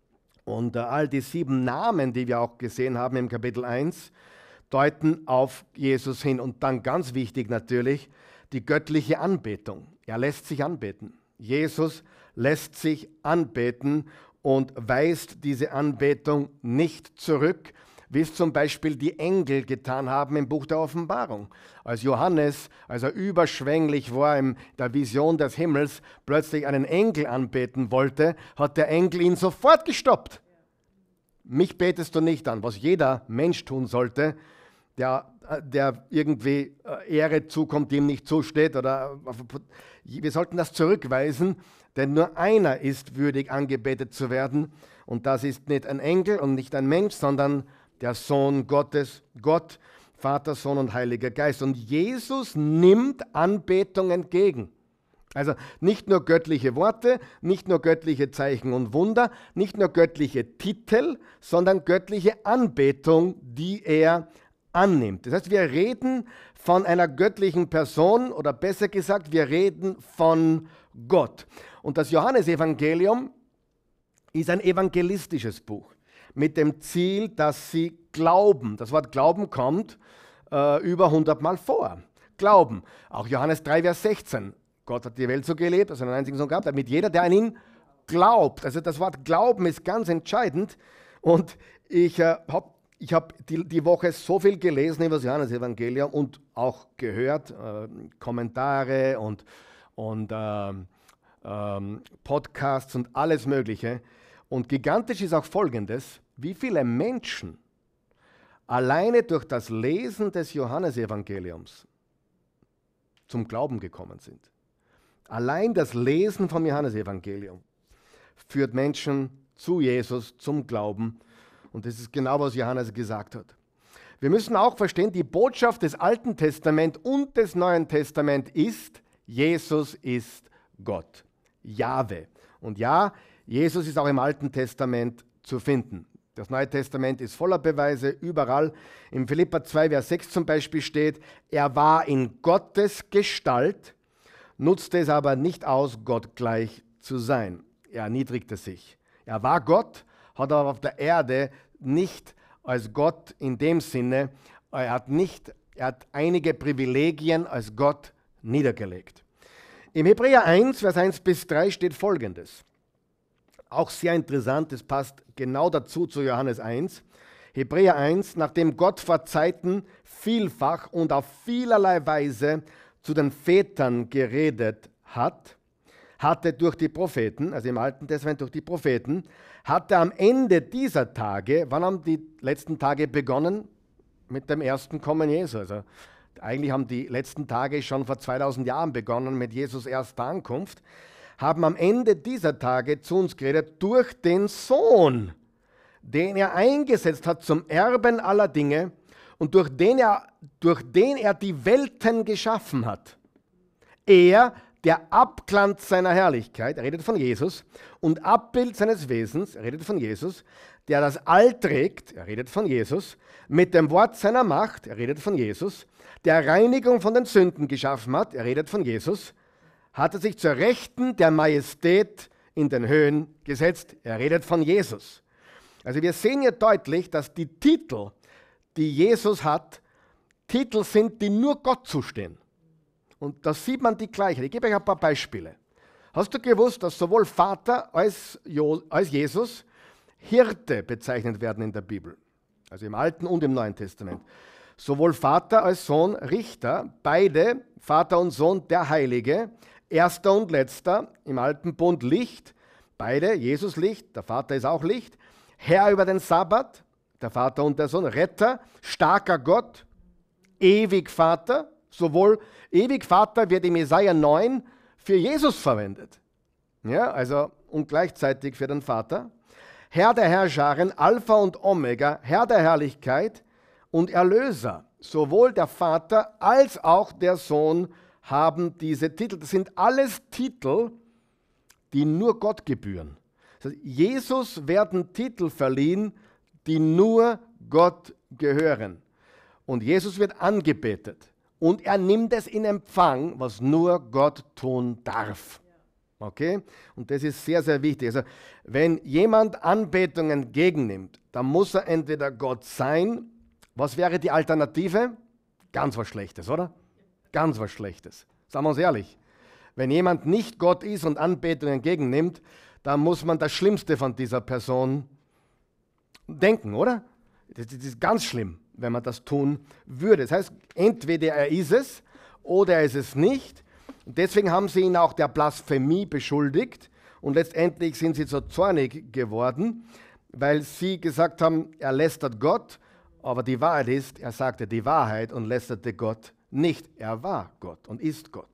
und all die 7 Namen, die wir auch gesehen haben im Kapitel 1, deuten auf Jesus hin. Und dann ganz wichtig natürlich, die göttliche Anbetung. Er lässt sich anbeten. Jesus lässt sich anbeten und weist diese Anbetung nicht zurück, wie es zum Beispiel die Engel getan haben im Buch der Offenbarung. Als Johannes, als er überschwänglich war in der Vision des Himmels, plötzlich einen Engel anbeten wollte, hat der Engel ihn sofort gestoppt. Mich betest du nicht an, was jeder Mensch tun sollte, der irgendwie Ehre zukommt, die ihm nicht zusteht. Wir sollten das zurückweisen, denn nur einer ist würdig, angebetet zu werden. Und das ist nicht ein Engel und nicht ein Mensch, sondern der Sohn Gottes, Gott, Vater, Sohn und Heiliger Geist. Und Jesus nimmt Anbetung entgegen. Also nicht nur göttliche Worte, nicht nur göttliche Zeichen und Wunder, nicht nur göttliche Titel, sondern göttliche Anbetung, die er annimmt. Das heißt, wir reden von einer göttlichen Person oder besser gesagt, wir reden von Gott. Und das Johannesevangelium ist ein evangelistisches Buch mit dem Ziel, dass sie glauben. Das Wort Glauben kommt über 100 Mal vor. Glauben. Auch Johannes 3, Vers 16. Gott hat die Welt so geliebt, dass er einen einzigen Sohn gab, damit jeder, der an ihn glaubt. Also das Wort Glauben ist ganz entscheidend. Und ich habe die Woche so viel gelesen über das Johannesevangelium und auch gehört, Kommentare und Podcasts und alles Mögliche. Und gigantisch ist auch Folgendes, wie viele Menschen alleine durch das Lesen des Johannesevangeliums zum Glauben gekommen sind. Allein das Lesen vom Johannesevangelium führt Menschen zu Jesus, zum Glauben. Und das ist genau, was Johannes gesagt hat. Wir müssen auch verstehen, die Botschaft des Alten Testaments und des Neuen Testaments ist, Jesus ist Gott, Jahwe. Und ja, Jesus ist auch im Alten Testament zu finden. Das Neue Testament ist voller Beweise, überall. In Philipper 2, Vers 6 zum Beispiel steht, er war in Gottes Gestalt, nutzte es aber nicht aus, Gott gleich zu sein. Er erniedrigte sich. Er war Gott, hat aber auf der Erde nicht als Gott in dem Sinne, er hat einige Privilegien als Gott niedergelegt. Im Hebräer 1, Vers 1 bis 3 steht Folgendes. Auch sehr interessant, das passt genau dazu zu Johannes 1. Hebräer 1, nachdem Gott vor Zeiten vielfach und auf vielerlei Weise zu den Vätern geredet hatte durch die Propheten, also im Alten Testament durch die Propheten, hatte am Ende dieser Tage, wann haben die letzten Tage begonnen? Mit dem ersten Kommen Jesu. Also eigentlich haben die letzten Tage schon vor 2000 Jahren begonnen mit Jesus erster Ankunft, haben am Ende dieser Tage zu uns geredet durch den Sohn, den er eingesetzt hat zum Erben aller Dinge und durch den er die Welten geschaffen hat. Er, der Abglanz seiner Herrlichkeit, er redet von Jesus, und Abbild seines Wesens, er redet von Jesus, der das All trägt, er redet von Jesus, mit dem Wort seiner Macht, er redet von Jesus, der Reinigung von den Sünden geschaffen hat, er redet von Jesus, hat er sich zur Rechten der Majestät in den Höhen gesetzt, er redet von Jesus. Also wir sehen hier deutlich, dass die Titel, die Jesus hat, Titel sind, die nur Gott zustehen. Und da sieht man die Gleichheit. Ich gebe euch ein paar Beispiele. Hast du gewusst, dass sowohl Vater als Jesus Hirte bezeichnet werden in der Bibel? Also im Alten und im Neuen Testament. Sowohl Vater als Sohn Richter, beide, Vater und Sohn, der Heilige, erster und letzter, im Alten Bund Licht, beide, Jesus Licht, der Vater ist auch Licht, Herr über den Sabbat, der Vater und der Sohn, Retter, starker Gott, ewig Vater, sowohl ewig Vater wird im Jesaja 9 für Jesus verwendet. Ja, also und gleichzeitig für den Vater. Herr der Herrscharen, Alpha und Omega, Herr der Herrlichkeit und Erlöser. Sowohl der Vater als auch der Sohn haben diese Titel. Das sind alles Titel, die nur Gott gebühren. Das heißt, Jesus werden Titel verliehen, die nur Gott gehören. Und Jesus wird angebetet. Und er nimmt es in Empfang, was nur Gott tun darf. Okay? Und das ist sehr, sehr wichtig. Also, wenn jemand Anbetung entgegennimmt, dann muss er entweder Gott sein. Was wäre die Alternative? Ganz was Schlechtes, oder? Ganz was Schlechtes. Sagen wir uns ehrlich. Wenn jemand nicht Gott ist und Anbetung entgegennimmt, dann muss man das Schlimmste von dieser Person denken, oder? Das ist ganz schlimm, wenn man das tun würde. Das heißt, entweder er ist es oder er ist es nicht. Und deswegen haben sie ihn auch der Blasphemie beschuldigt und letztendlich sind sie so zornig geworden, weil sie gesagt haben, er lästert Gott, aber die Wahrheit ist, er sagte die Wahrheit und lästerte Gott nicht. Er war Gott und ist Gott.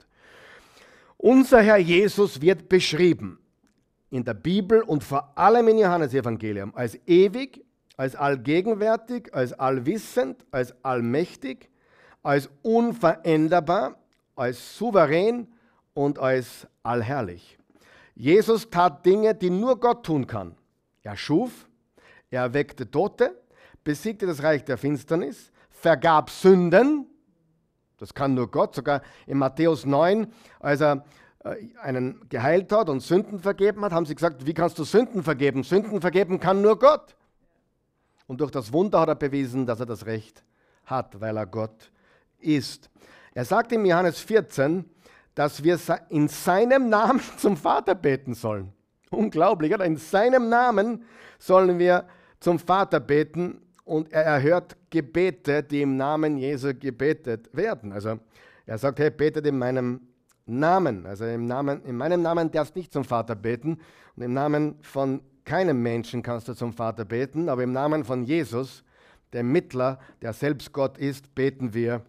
Unser Herr Jesus wird beschrieben in der Bibel und vor allem im Johannesevangelium als ewig, als allgegenwärtig, als allwissend, als allmächtig, als unveränderbar, als souverän und als allherrlich. Jesus tat Dinge, die nur Gott tun kann. Er schuf, er erweckte Tote, besiegte das Reich der Finsternis, vergab Sünden, das kann nur Gott, sogar in Matthäus 9, als er einen geheilt hat und Sünden vergeben hat, haben sie gesagt, wie kannst du Sünden vergeben? Sünden vergeben kann nur Gott. Und durch das Wunder hat er bewiesen, dass er das Recht hat, weil er Gott ist. Er sagt in Johannes 14, dass wir in seinem Namen zum Vater beten sollen. Unglaublich, oder? In seinem Namen sollen wir zum Vater beten und er erhört Gebete, die im Namen Jesu gebetet werden. Also er sagt, hey, betet in meinem Namen. Also in meinem Namen darfst du nicht zum Vater beten und im Namen von keinem Menschen kannst du zum Vater beten, aber im Namen von Jesus, dem Mittler, der selbst Gott ist, beten wir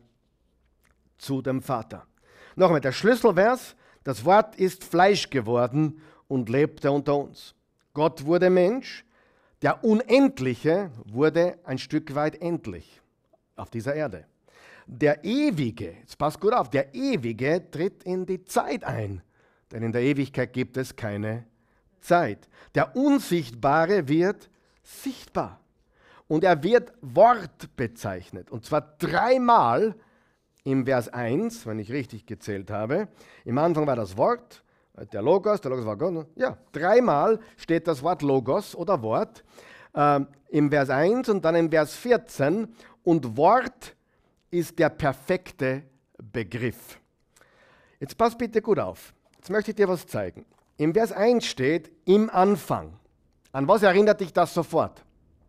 zu dem Vater. Nochmal, der Schlüsselvers, das Wort ist Fleisch geworden und lebte unter uns. Gott wurde Mensch, der Unendliche wurde ein Stück weit endlich auf dieser Erde. Der Ewige, jetzt passt gut auf, der Ewige tritt in die Zeit ein, denn in der Ewigkeit gibt es keine Zeit. Der Unsichtbare wird sichtbar und er wird Wort bezeichnet und zwar 3-mal im Vers 1, wenn ich richtig gezählt habe. Im Anfang war das Wort, der Logos war Gott. Ja, 3-mal steht das Wort Logos oder Wort im Vers 1 und dann im Vers 14 und Wort ist der perfekte Begriff. Jetzt pass bitte gut auf. Jetzt möchte ich dir was zeigen. Im Vers 1 steht im Anfang. An was erinnert dich das sofort?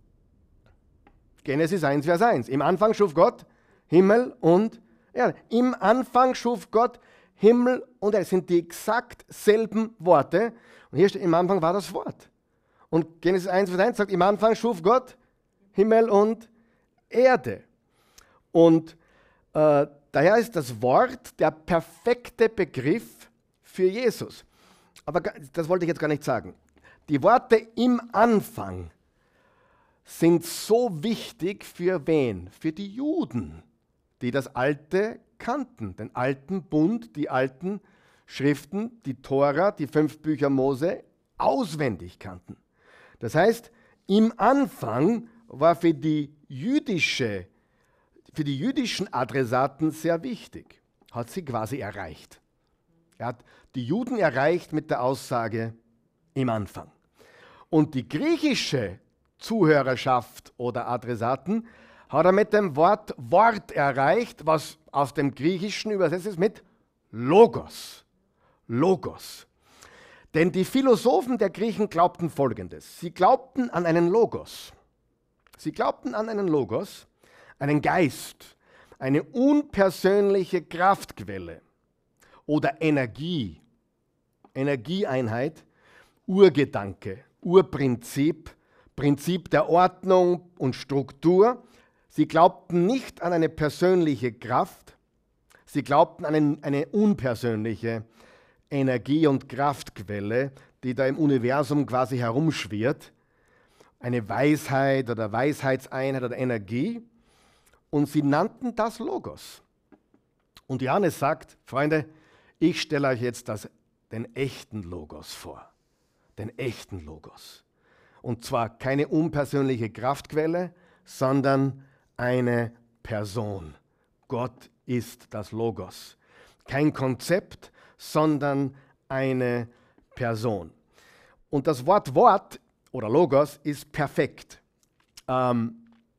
Genesis 1, Vers 1. Im Anfang schuf Gott Himmel und Erde. Im Anfang schuf Gott Himmel und Erde. Das sind die exakt selben Worte. Und hier steht, im Anfang war das Wort. Und Genesis 1, Vers 1 sagt, im Anfang schuf Gott Himmel und Erde. Und daher ist das Wort der perfekte Begriff für Jesus. Aber das wollte ich jetzt gar nicht sagen. Die Worte im Anfang sind so wichtig für wen? Für die Juden, die das Alte kannten, den alten Bund, die alten Schriften, die Tora, die 5 Bücher Mose auswendig kannten. Das heißt, im Anfang war für die jüdischen Adressaten sehr wichtig, hat sie quasi erreicht. Er hat die Juden erreicht mit der Aussage im Anfang. Und die griechische Zuhörerschaft oder Adressaten hat er mit dem Wort erreicht, was aus dem Griechischen übersetzt ist mit Logos. Logos. Denn die Philosophen der Griechen glaubten Folgendes. Sie glaubten an einen Logos. Sie glaubten an einen Logos, einen Geist, eine unpersönliche Kraftquelle oder Energie, Energieeinheit, Urgedanke, Urprinzip, Prinzip der Ordnung und Struktur. Sie glaubten nicht an eine persönliche Kraft, sie glaubten an eine unpersönliche Energie- und Kraftquelle, die da im Universum quasi herumschwirrt, eine Weisheit oder Weisheitseinheit oder Energie. Und sie nannten das Logos. Und Johannes sagt, Freunde, ich stelle euch jetzt den echten Logos vor. Den echten Logos. Und zwar keine unpersönliche Kraftquelle, sondern eine Person. Gott ist das Logos. Kein Konzept, sondern eine Person. Und das Wort oder Logos ist perfekt. Kann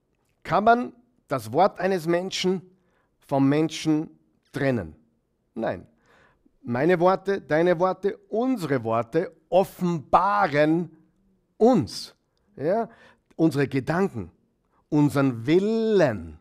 man das Wort eines Menschen vom Menschen trennen? Nein. Meine Worte, deine Worte, unsere Worte offenbaren uns. Ja? Unsere Gedanken, unseren Willen.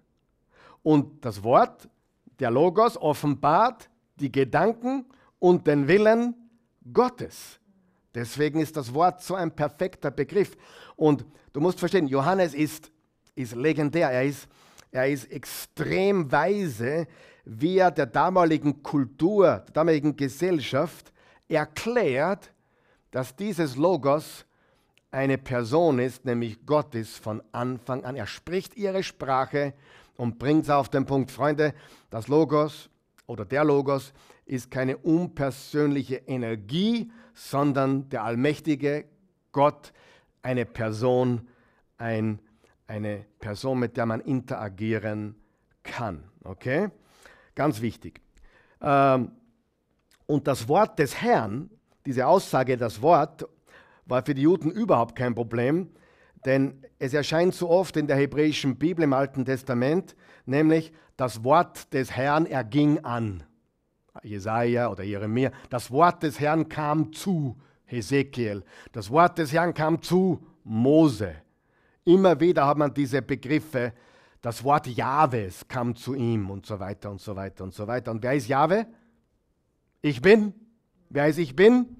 Und das Wort, der Logos, offenbart die Gedanken und den Willen Gottes. Deswegen ist das Wort so ein perfekter Begriff. Und du musst verstehen, Johannes ist legendär. Er ist extrem weise, wie er der damaligen Kultur, der damaligen Gesellschaft erklärt, dass dieses Logos eine Person ist, nämlich Gott ist von Anfang an. Er spricht ihre Sprache und bringt es auf den Punkt. Freunde, das Logos oder der Logos ist keine unpersönliche Energie, sondern der allmächtige Gott, eine Person, eine Person, mit der man interagieren kann. Okay? Ganz wichtig. Und das Wort des Herrn, diese Aussage, das Wort, war für die Juden überhaupt kein Problem, denn es erscheint so oft in der hebräischen Bibel im Alten Testament, nämlich das Wort des Herrn erging an. Jesaja oder Jeremia. Das Wort des Herrn kam zu Hesekiel. Das Wort des Herrn kam zu Mose. Immer wieder hat man diese Begriffe. Das Wort Jahwes kam zu ihm und so weiter und so weiter und so weiter. Und wer ist Jahwe? Ich bin. Wer ist ich bin?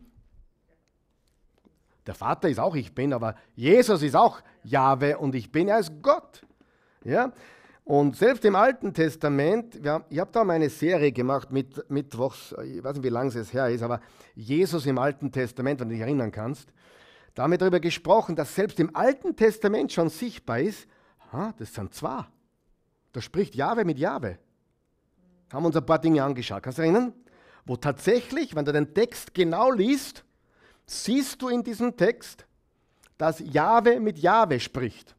Der Vater ist auch ich bin, aber Jesus ist auch Jahwe und ich bin, er ist Gott. Ja? Und selbst im Alten Testament, ich habe da mal eine Serie gemacht mit Mittwochs, ich weiß nicht, wie lange es her ist, aber Jesus im Alten Testament, wenn du dich erinnern kannst, da haben wir darüber gesprochen, dass selbst im Alten Testament schon sichtbar ist, das sind zwei. Da spricht Jahwe mit Jahwe. Haben uns ein paar Dinge angeschaut. Kannst du dich erinnern? Wo tatsächlich, wenn du den Text genau liest, siehst du in diesem Text, dass Jahwe mit Jahwe spricht.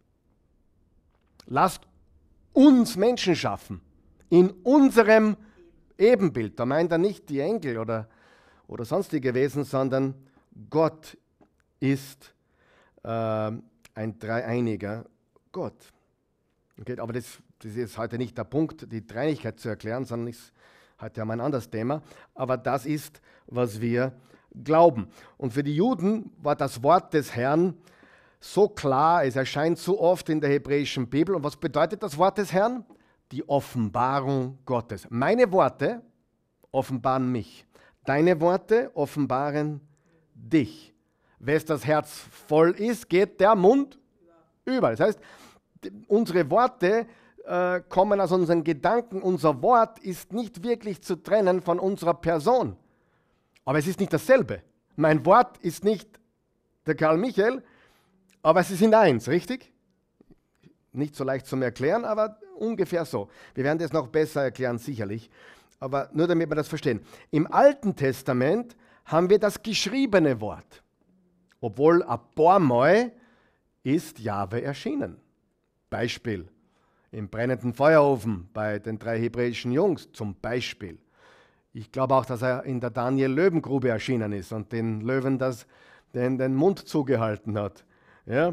Lasst uns Menschen schaffen, in unserem Ebenbild. Da meint er nicht die Engel oder sonstige Wesen, sondern Gott ist ein dreieiniger Gott. Okay, aber das ist heute nicht der Punkt, die Dreieinigkeit zu erklären, sondern ist heute ein anderes Thema. Aber das ist, was wir glauben. Und für die Juden war das Wort des Herrn so klar, es erscheint so oft in der hebräischen Bibel. Und was bedeutet das Wort des Herrn? Die Offenbarung Gottes. Meine Worte offenbaren mich. Deine Worte offenbaren dich. Wes das Herz voll ist, geht der Mund über. Das heißt, unsere Worte kommen aus unseren Gedanken. Unser Wort ist nicht wirklich zu trennen von unserer Person. Aber es ist nicht dasselbe. Mein Wort ist nicht der Karl Michael, aber sie sind eins, richtig? Nicht so leicht zum Erklären, aber ungefähr so. Wir werden das noch besser erklären, sicherlich. Aber nur damit wir das verstehen. Im Alten Testament haben wir das geschriebene Wort. Obwohl ein paar Mal ist Jahwe erschienen. Beispiel im brennenden Feuerofen bei den 3 hebräischen Jungs zum Beispiel. Ich glaube auch, dass er in der Daniel-Löwengrube erschienen ist und den Löwen den Mund zugehalten hat. Ja?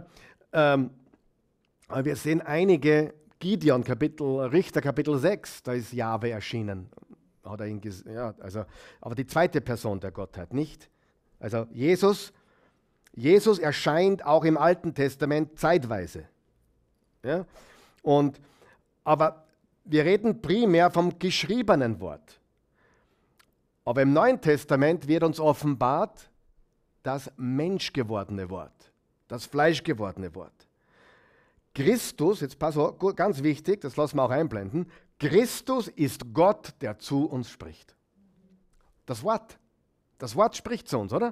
Aber wir sehen einige, Gideon, Richter Kapitel 6, da ist Jahwe erschienen. Hat er ihn aber die zweite Person der Gottheit, nicht? Also Jesus erscheint auch im Alten Testament zeitweise. Ja? Aber wir reden primär vom geschriebenen Wort. Aber im Neuen Testament wird uns offenbart das menschgewordene Wort, das fleischgewordene Wort. Christus, jetzt pass auf, ganz wichtig, das lassen wir auch einblenden, Christus ist Gott, der zu uns spricht. Das Wort spricht zu uns, oder?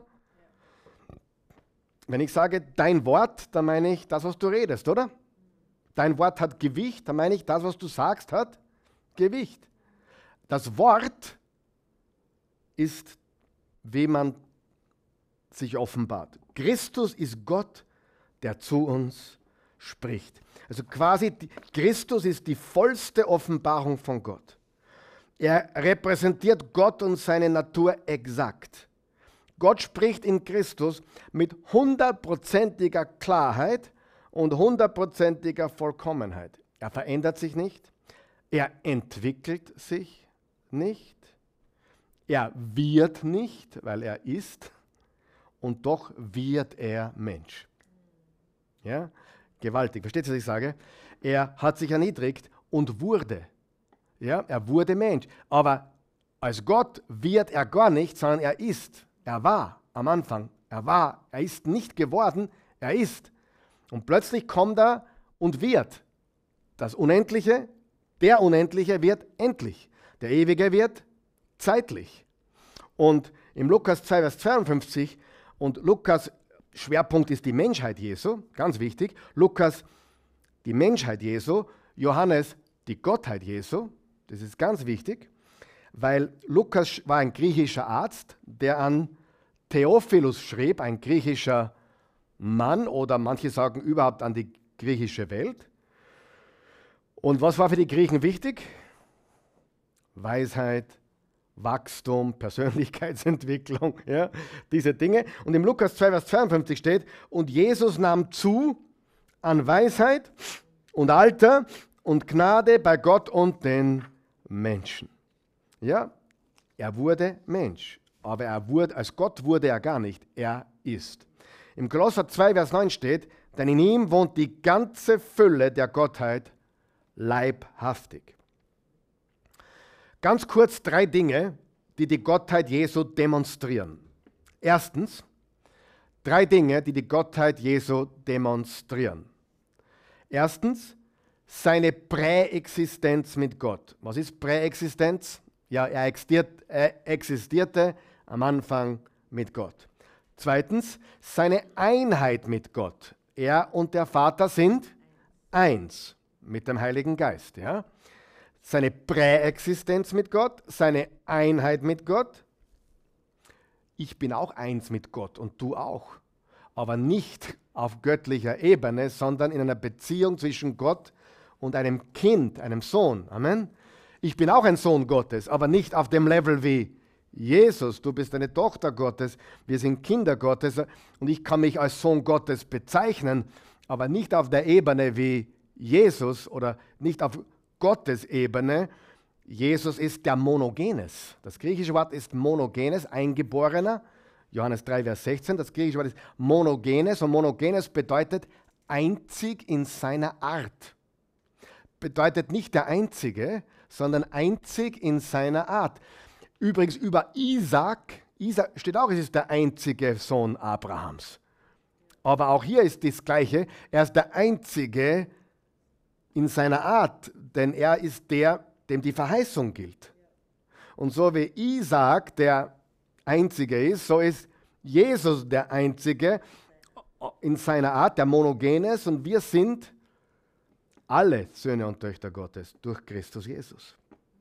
Wenn ich sage, dein Wort, dann meine ich das, was du redest, oder? Dein Wort hat Gewicht, dann meine ich, das, was du sagst, hat Gewicht. Das Wort ist, wie man sich offenbart. Christus ist Gott, der zu uns spricht. Also quasi, Christus ist die vollste Offenbarung von Gott. Er repräsentiert Gott und seine Natur exakt. Gott spricht in Christus mit 100%iger Klarheit und 100%iger Vollkommenheit. Er verändert sich nicht, er entwickelt sich nicht, er wird nicht, weil er ist, und doch wird er Mensch. Ja? Gewaltig, versteht ihr, was ich sage? Er hat sich erniedrigt und wurde. Ja? Er wurde Mensch. Aber als Gott wird er gar nicht, sondern er ist. Er war am Anfang. Er ist nicht geworden, er ist. Und plötzlich kommt er und wird. Das Unendliche, der Unendliche wird endlich. Der Ewige wird zeitlich. Und im Lukas 2, Vers 52, und Lukas Schwerpunkt ist die Menschheit Jesu, ganz wichtig. Lukas die Menschheit Jesu, Johannes die Gottheit Jesu, das ist ganz wichtig. weil Lukas war ein griechischer Arzt, der an Theophilus schrieb, ein griechischer Mann oder manche sagen überhaupt an die griechische Welt. Und was war für die Griechen wichtig? Weisheit, Wachstum, Persönlichkeitsentwicklung, ja, diese Dinge. Und im Lukas 2, Vers 52 steht, und Jesus nahm zu an Weisheit und Alter und Gnade bei Gott und den Menschen. Ja, er wurde Mensch, aber als Gott wurde er gar nicht, er ist. Im Kolosser 2, Vers 9 steht, denn in ihm wohnt die ganze Fülle der Gottheit leibhaftig. Ganz kurz 3 Dinge, die die Gottheit Jesu demonstrieren. Erstens, 3 Dinge, die die Gottheit Jesu demonstrieren. Erstens, seine Präexistenz mit Gott. Was ist Präexistenz? Ja, er existierte am Anfang mit Gott. Zweitens, seine Einheit mit Gott. Er und der Vater sind eins mit dem Heiligen Geist. Ja? Seine Präexistenz mit Gott, seine Einheit mit Gott. Ich bin auch eins mit Gott und du auch. Aber nicht auf göttlicher Ebene, sondern in einer Beziehung zwischen Gott und einem Kind, einem Sohn. Amen. Ich bin auch ein Sohn Gottes, aber nicht auf dem Level wie Jesus. Du bist eine Tochter Gottes, wir sind Kinder Gottes und ich kann mich als Sohn Gottes bezeichnen, aber nicht auf der Ebene wie Jesus oder nicht auf Gottes Ebene. Jesus ist der Monogenes. Das griechische Wort ist Monogenes, Eingeborener. Johannes 3, Vers 16. Das griechische Wort ist Monogenes und Monogenes bedeutet einzig in seiner Art. Bedeutet nicht der Einzige, sondern einzig in seiner Art. Übrigens über Isaac steht auch, es ist der einzige Sohn Abrahams. Aber auch hier ist das Gleiche, er ist der Einzige in seiner Art, denn er ist der, dem die Verheißung gilt. Und so wie Isaac der Einzige ist, so ist Jesus der Einzige in seiner Art, der Monogenes, und wir sind alle Söhne und Töchter Gottes durch Christus Jesus.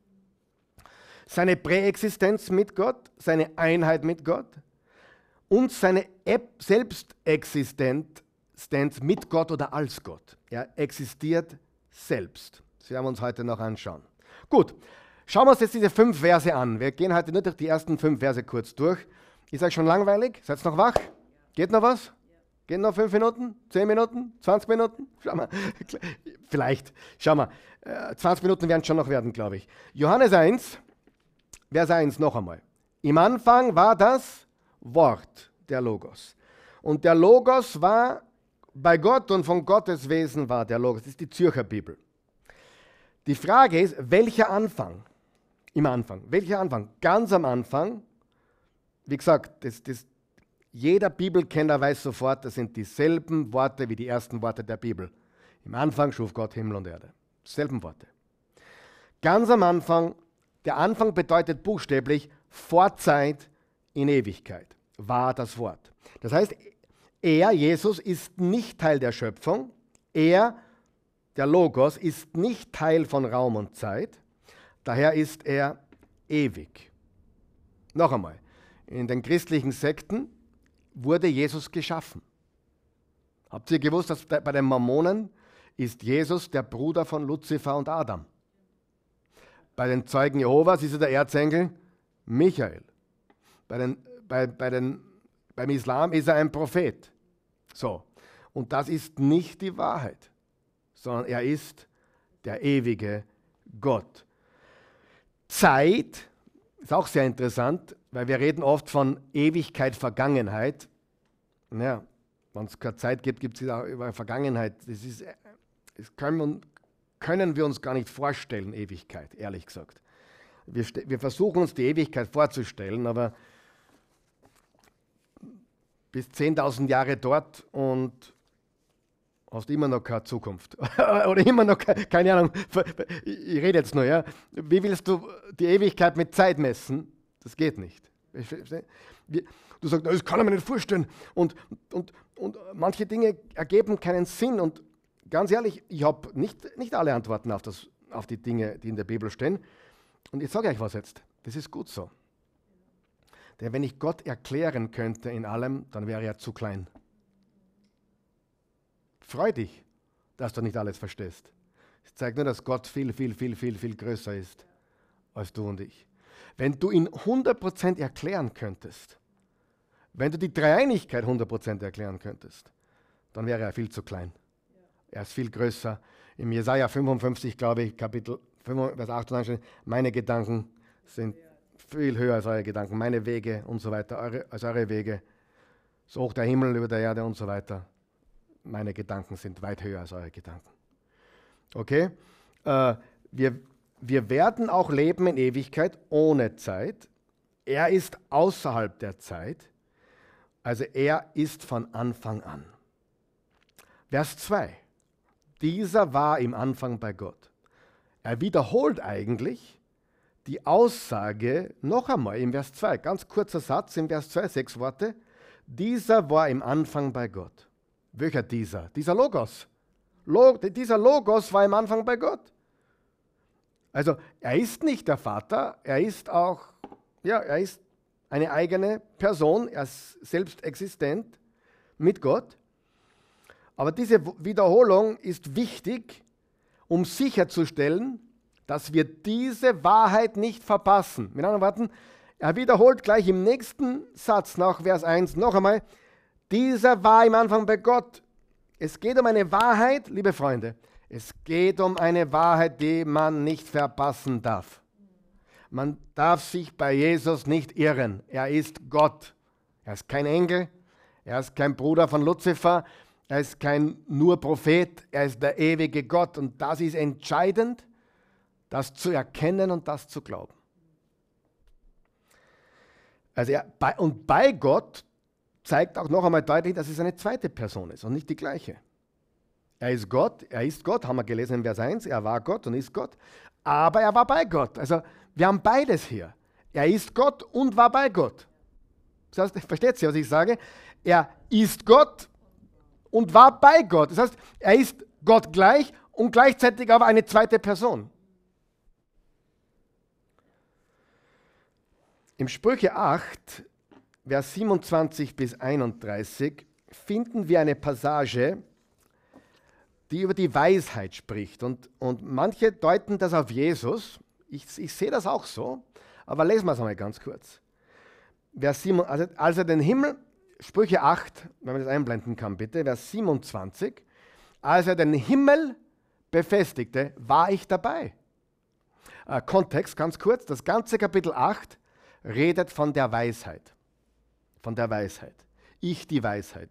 Seine Präexistenz mit Gott, seine Einheit mit Gott und seine Selbstexistenz mit Gott oder als Gott. Er existiert selbst. Das werden wir uns heute noch anschauen. Gut, schauen wir uns jetzt diese 5 Verse an. Wir gehen heute nur durch die ersten 5 Verse kurz durch. Ist euch schon langweilig? Seid ihr noch wach? Geht noch was? Geht noch 5 Minuten? 10 Minuten? 20 Minuten? Schau mal. Vielleicht. Schau mal. 20 Minuten werden es schon noch werden, glaube ich. Johannes 1, Vers 1 noch einmal. Im Anfang war das Wort, der Logos. Und der Logos war bei Gott und von Gottes Wesen war der Logos. Das ist die Zürcher Bibel. Die Frage ist, welcher Anfang? Im Anfang. Welcher Anfang? Ganz am Anfang. Wie gesagt, jeder Bibelkenner weiß sofort, das sind dieselben Worte wie die ersten Worte der Bibel. Im Anfang schuf Gott Himmel und Erde. Selben Worte. Ganz am Anfang, der Anfang bedeutet buchstäblich Vorzeit in Ewigkeit, war das Wort. Das heißt, er, Jesus, ist nicht Teil der Schöpfung. Er, der Logos, ist nicht Teil von Raum und Zeit. Daher ist er ewig. Noch einmal, in den christlichen Sekten wurde Jesus geschaffen. Habt ihr gewusst, dass bei den Mormonen ist Jesus der Bruder von Luzifer und Adam? Bei den Zeugen Jehovas ist er der Erzengel Michael. Beim Islam ist er ein Prophet. So. Und das ist nicht die Wahrheit, sondern er ist der ewige Gott. Zeit ist auch sehr interessant, weil wir reden oft von Ewigkeit, Vergangenheit. Ja, wenn es keine Zeit gibt, gibt es auch über Vergangenheit. Das können wir uns gar nicht vorstellen, Ewigkeit, ehrlich gesagt. Wir versuchen uns die Ewigkeit vorzustellen, aber bis 10.000 Jahre dort und hast immer noch keine Zukunft. Oder immer noch keine Ahnung. Ich rede jetzt nur, ja. Wie willst du die Ewigkeit mit Zeit messen? Das geht nicht. Du sagst, das kann ich mir nicht vorstellen. Und manche Dinge ergeben keinen Sinn. Und ganz ehrlich, ich habe nicht alle Antworten auf die Dinge, die in der Bibel stehen. Und ich sage euch was jetzt. Das ist gut so. Denn wenn ich Gott erklären könnte in allem, dann wäre er zu klein. Freu dich, dass du nicht alles verstehst. Es zeigt nur, dass Gott viel, viel, viel, viel, viel größer ist als du und ich. Wenn du ihn 100% erklären könntest, wenn du die Dreieinigkeit 100% erklären könntest, dann wäre er viel zu klein. Er ist viel größer. Im Jesaja 55, glaube ich, Kapitel 5, Vers 28, meine Gedanken sind viel höher als eure Gedanken, meine Wege und so weiter, als eure Wege. So hoch der Himmel über der Erde und so weiter. Meine Gedanken sind weit höher als eure Gedanken. Okay? Wir werden auch leben in Ewigkeit ohne Zeit. Er ist außerhalb der Zeit. Also er ist von Anfang an. Vers 2. Dieser war im Anfang bei Gott. Er wiederholt eigentlich die Aussage noch einmal im Vers 2. Ganz kurzer Satz im Vers 2, 6 Worte. Dieser war im Anfang bei Gott. Welcher dieser? Dieser Logos. Dieser Logos war im Anfang bei Gott. Also er ist nicht der Vater, er ist auch, ja, er ist eine eigene Person, er ist selbst existent mit Gott. Aber diese Wiederholung ist wichtig, um sicherzustellen, dass wir diese Wahrheit nicht verpassen. Mit anderen Worten, er wiederholt gleich im nächsten Satz nach Vers 1 noch einmal, dieser war im Anfang bei Gott. Es geht um eine Wahrheit, liebe Freunde, es geht um eine Wahrheit, die man nicht verpassen darf. Man darf sich bei Jesus nicht irren. Er ist Gott. Er ist kein Engel, er ist kein Bruder von Luzifer, er ist kein nur Prophet, er ist der ewige Gott. Und das ist entscheidend, das zu erkennen und das zu glauben. Also bei Gott zeigt auch noch einmal deutlich, dass es eine zweite Person ist und nicht die gleiche. Er ist Gott, haben wir gelesen in Vers 1, er war Gott und ist Gott, aber er war bei Gott. Also wir haben beides hier. Er ist Gott und war bei Gott. Das heißt, versteht ihr, was ich sage? Er ist Gott und war bei Gott. Das heißt, er ist Gott gleich und gleichzeitig aber eine zweite Person. Im Sprüche 8, Vers 27 bis 31 finden wir eine Passage, die über die Weisheit spricht. Und manche deuten das auf Jesus. Ich sehe das auch so, aber lesen wir es einmal ganz kurz. Vers 7, als er den Himmel, Sprüche 8, wenn man das einblenden kann bitte, Vers 27, als er den Himmel befestigte, war ich dabei. Kontext ganz kurz, das ganze Kapitel 8 redet von der Weisheit. Von der Weisheit. Ich die Weisheit.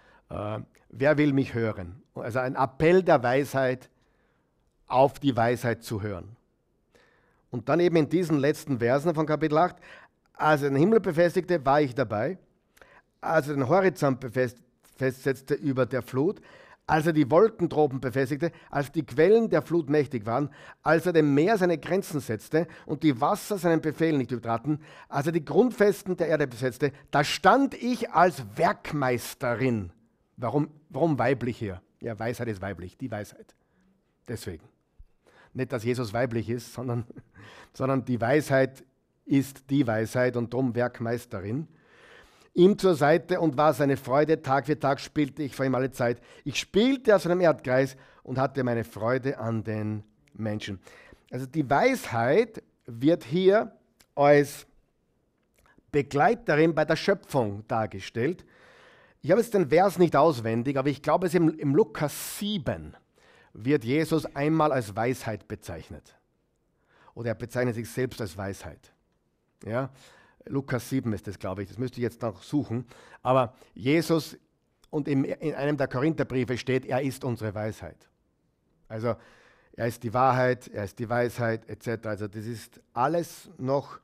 Wer will mich hören? Also ein Appell der Weisheit, auf die Weisheit zu hören. Und dann eben in diesen letzten Versen von Kapitel 8, als er den Himmel befestigte, war ich dabei. Als er den Horizont festsetzte über der Flut, als er die Wolkentropen befestigte, als die Quellen der Flut mächtig waren, als er dem Meer seine Grenzen setzte und die Wasser seinen Befehl nicht übertraten, als er die Grundfesten der Erde besetzte, da stand ich als Werkmeisterin. Warum weiblich hier? Ja, Weisheit ist weiblich, die Weisheit. Deswegen. Nicht, dass Jesus weiblich ist, sondern die Weisheit ist die Weisheit und drum Werkmeisterin. Ihm zur Seite und war seine Freude, Tag für Tag spielte ich vor ihm alle Zeit. Ich spielte auf seinem Erdkreis und hatte meine Freude an den Menschen. Also die Weisheit wird hier als Begleiterin bei der Schöpfung dargestellt. Ich habe jetzt den Vers nicht auswendig, aber ich glaube, es im Lukas 7 wird Jesus einmal als Weisheit bezeichnet. Oder er bezeichnet sich selbst als Weisheit. Ja? Lukas 7 ist das, glaube ich. Das müsste ich jetzt noch suchen. Aber Jesus, und in einem der Korintherbriefe steht, er ist unsere Weisheit. Also er ist die Wahrheit, er ist die Weisheit etc. Also das ist alles noch,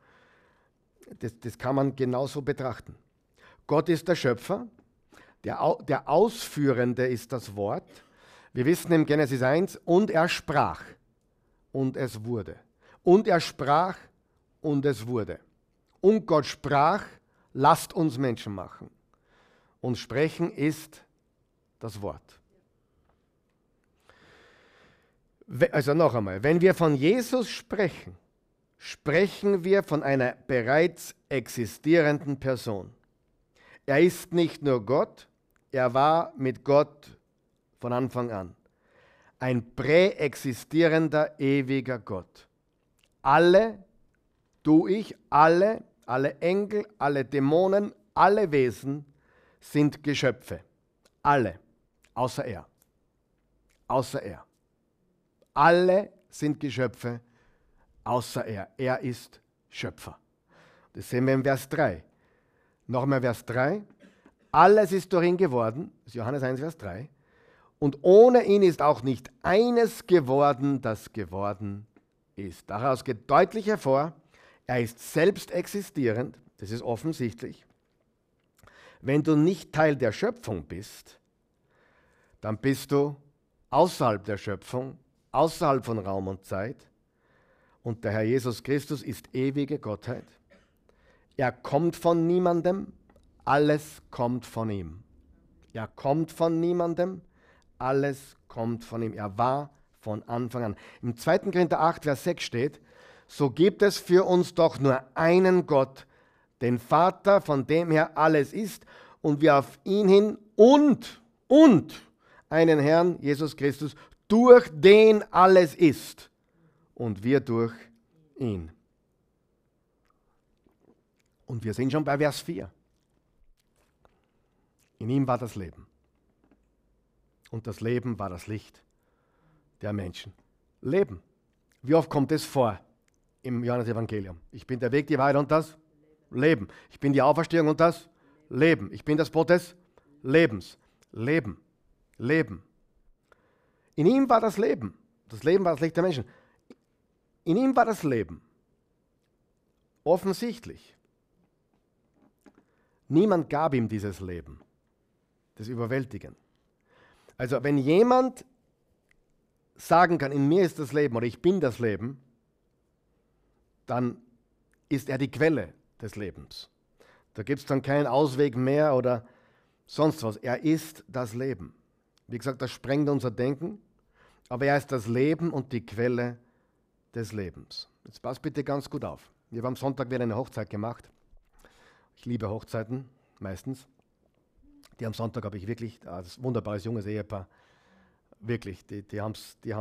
das kann man genauso betrachten. Gott ist der Schöpfer, der Ausführende ist das Wort. Wir wissen im Genesis 1, und er sprach und es wurde. Und er sprach und es wurde. Und Gott sprach, lasst uns Menschen machen. Und sprechen ist das Wort. Also noch einmal, wenn wir von Jesus sprechen, sprechen wir von einer bereits existierenden Person. Er ist nicht nur Gott, er war mit Gott von Anfang an. Ein präexistierender, ewiger Gott. Alle, du, ich, alle Engel, alle Dämonen, alle Wesen sind Geschöpfe. Alle, außer er. Außer er. Alle sind Geschöpfe, außer er. Er ist Schöpfer. Das sehen wir im Vers 3. Nochmal Vers 3. Alles ist durch ihn geworden, das ist Johannes 1, Vers 3. Und ohne ihn ist auch nicht eines geworden, das geworden ist. Daraus geht deutlich hervor, er ist selbst existierend, das ist offensichtlich. Wenn du nicht Teil der Schöpfung bist, dann bist du außerhalb der Schöpfung, außerhalb von Raum und Zeit. Und der Herr Jesus Christus ist ewige Gottheit. Er kommt von niemandem, alles kommt von ihm. Er kommt von niemandem, alles kommt von ihm. Er war von Anfang an. Im 2. Korinther 8, Vers 6 steht, so gibt es für uns doch nur einen Gott, den Vater, von dem her alles ist, und wir auf ihn hin und einen Herrn, Jesus Christus, durch den alles ist und wir durch ihn. Und wir sind schon bei Vers 4. In ihm war das Leben. Und das Leben war das Licht der Menschen. Leben. Wie oft kommt es vor im Johannes-Evangelium? Ich bin der Weg, die Wahrheit und das Leben. Ich bin die Auferstehung und das Leben. Ich bin das Brot des Lebens. Leben. Leben. In ihm war das Leben. Das Leben war das Licht der Menschen. In ihm war das Leben. Offensichtlich. Niemand gab ihm dieses Leben. Das ist überwältigend. Also wenn jemand sagen kann, in mir ist das Leben oder ich bin das Leben, dann ist er die Quelle des Lebens. Da gibt es dann keinen Ausweg mehr oder sonst was. Er ist das Leben. Wie gesagt, das sprengt unser Denken, aber er ist das Leben und die Quelle des Lebens. Jetzt passt bitte ganz gut auf. Wir haben am Sonntag wieder eine Hochzeit gemacht. Ich liebe Hochzeiten, meistens. Die am Sonntag habe ich wirklich, das wunderbares junges Ehepaar, wirklich, die haben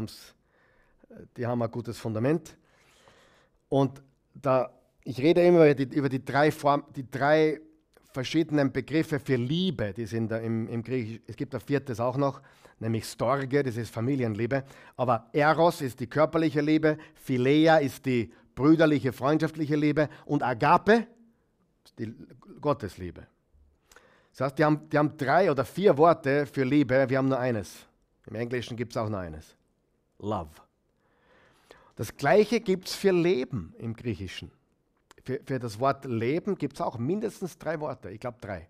ein gutes Fundament. Und ich rede immer über die drei verschiedenen Begriffe für Liebe, die sind da im Griechisch. Es gibt ein viertes auch noch, nämlich Storge, das ist Familienliebe. Aber Eros ist die körperliche Liebe, Philia ist die brüderliche, freundschaftliche Liebe und Agape ist die Gottesliebe. Das heißt, die haben 3 oder 4 Worte für Liebe, wir haben nur eines. Im Englischen gibt es auch nur eines. Love. Das Gleiche gibt es für Leben im Griechischen. Für das Wort Leben gibt es auch mindestens 3 Worte, ich glaube 3.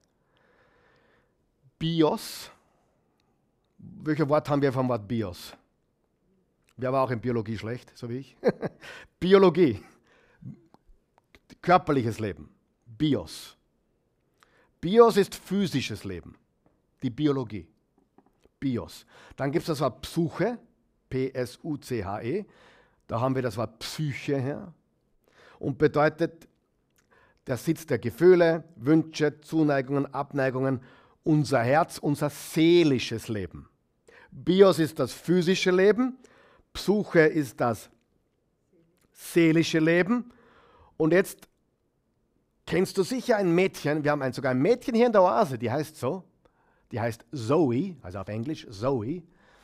Bios. Welches Wort haben wir vom Wort Bios? Wer war auch in Biologie schlecht, so wie ich? Biologie. Körperliches Leben. Bios. Bios ist physisches Leben. Die Biologie. Bios. Dann gibt es das Wort Psyche. P-S-U-C-H-E. Da haben wir das Wort Psyche her. Und bedeutet der Sitz der Gefühle, Wünsche, Zuneigungen, Abneigungen, unser Herz, unser seelisches Leben. Bios ist das physische Leben, Psyche ist das seelische Leben. Und jetzt kennst du sicher ein Mädchen, wir haben sogar ein Mädchen hier in der Oase, die heißt so, die heißt Zoe, also auf Englisch Zoe,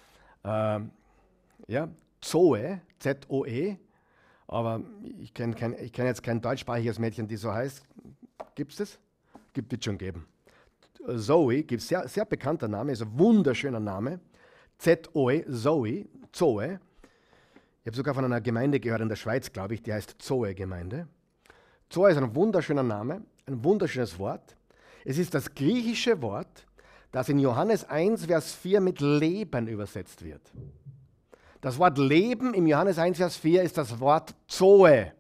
Zoe, Z-O-E, aber ich kenn jetzt kein deutschsprachiges Mädchen, die so heißt. Gibt es das? Wird schon geben. Zoe, gibt es sehr, sehr bekannter Name, ist ein wunderschöner Name. Z-O-E, Zoe. Ich habe sogar von einer Gemeinde gehört in der Schweiz, glaube ich, die heißt Zoe-Gemeinde. Zoe ist ein wunderschöner Name, ein wunderschönes Wort. Es ist das griechische Wort, das in Johannes 1, Vers 4 mit Leben übersetzt wird. Das Wort Leben im Johannes 1, Vers 4 ist das Wort Zoe.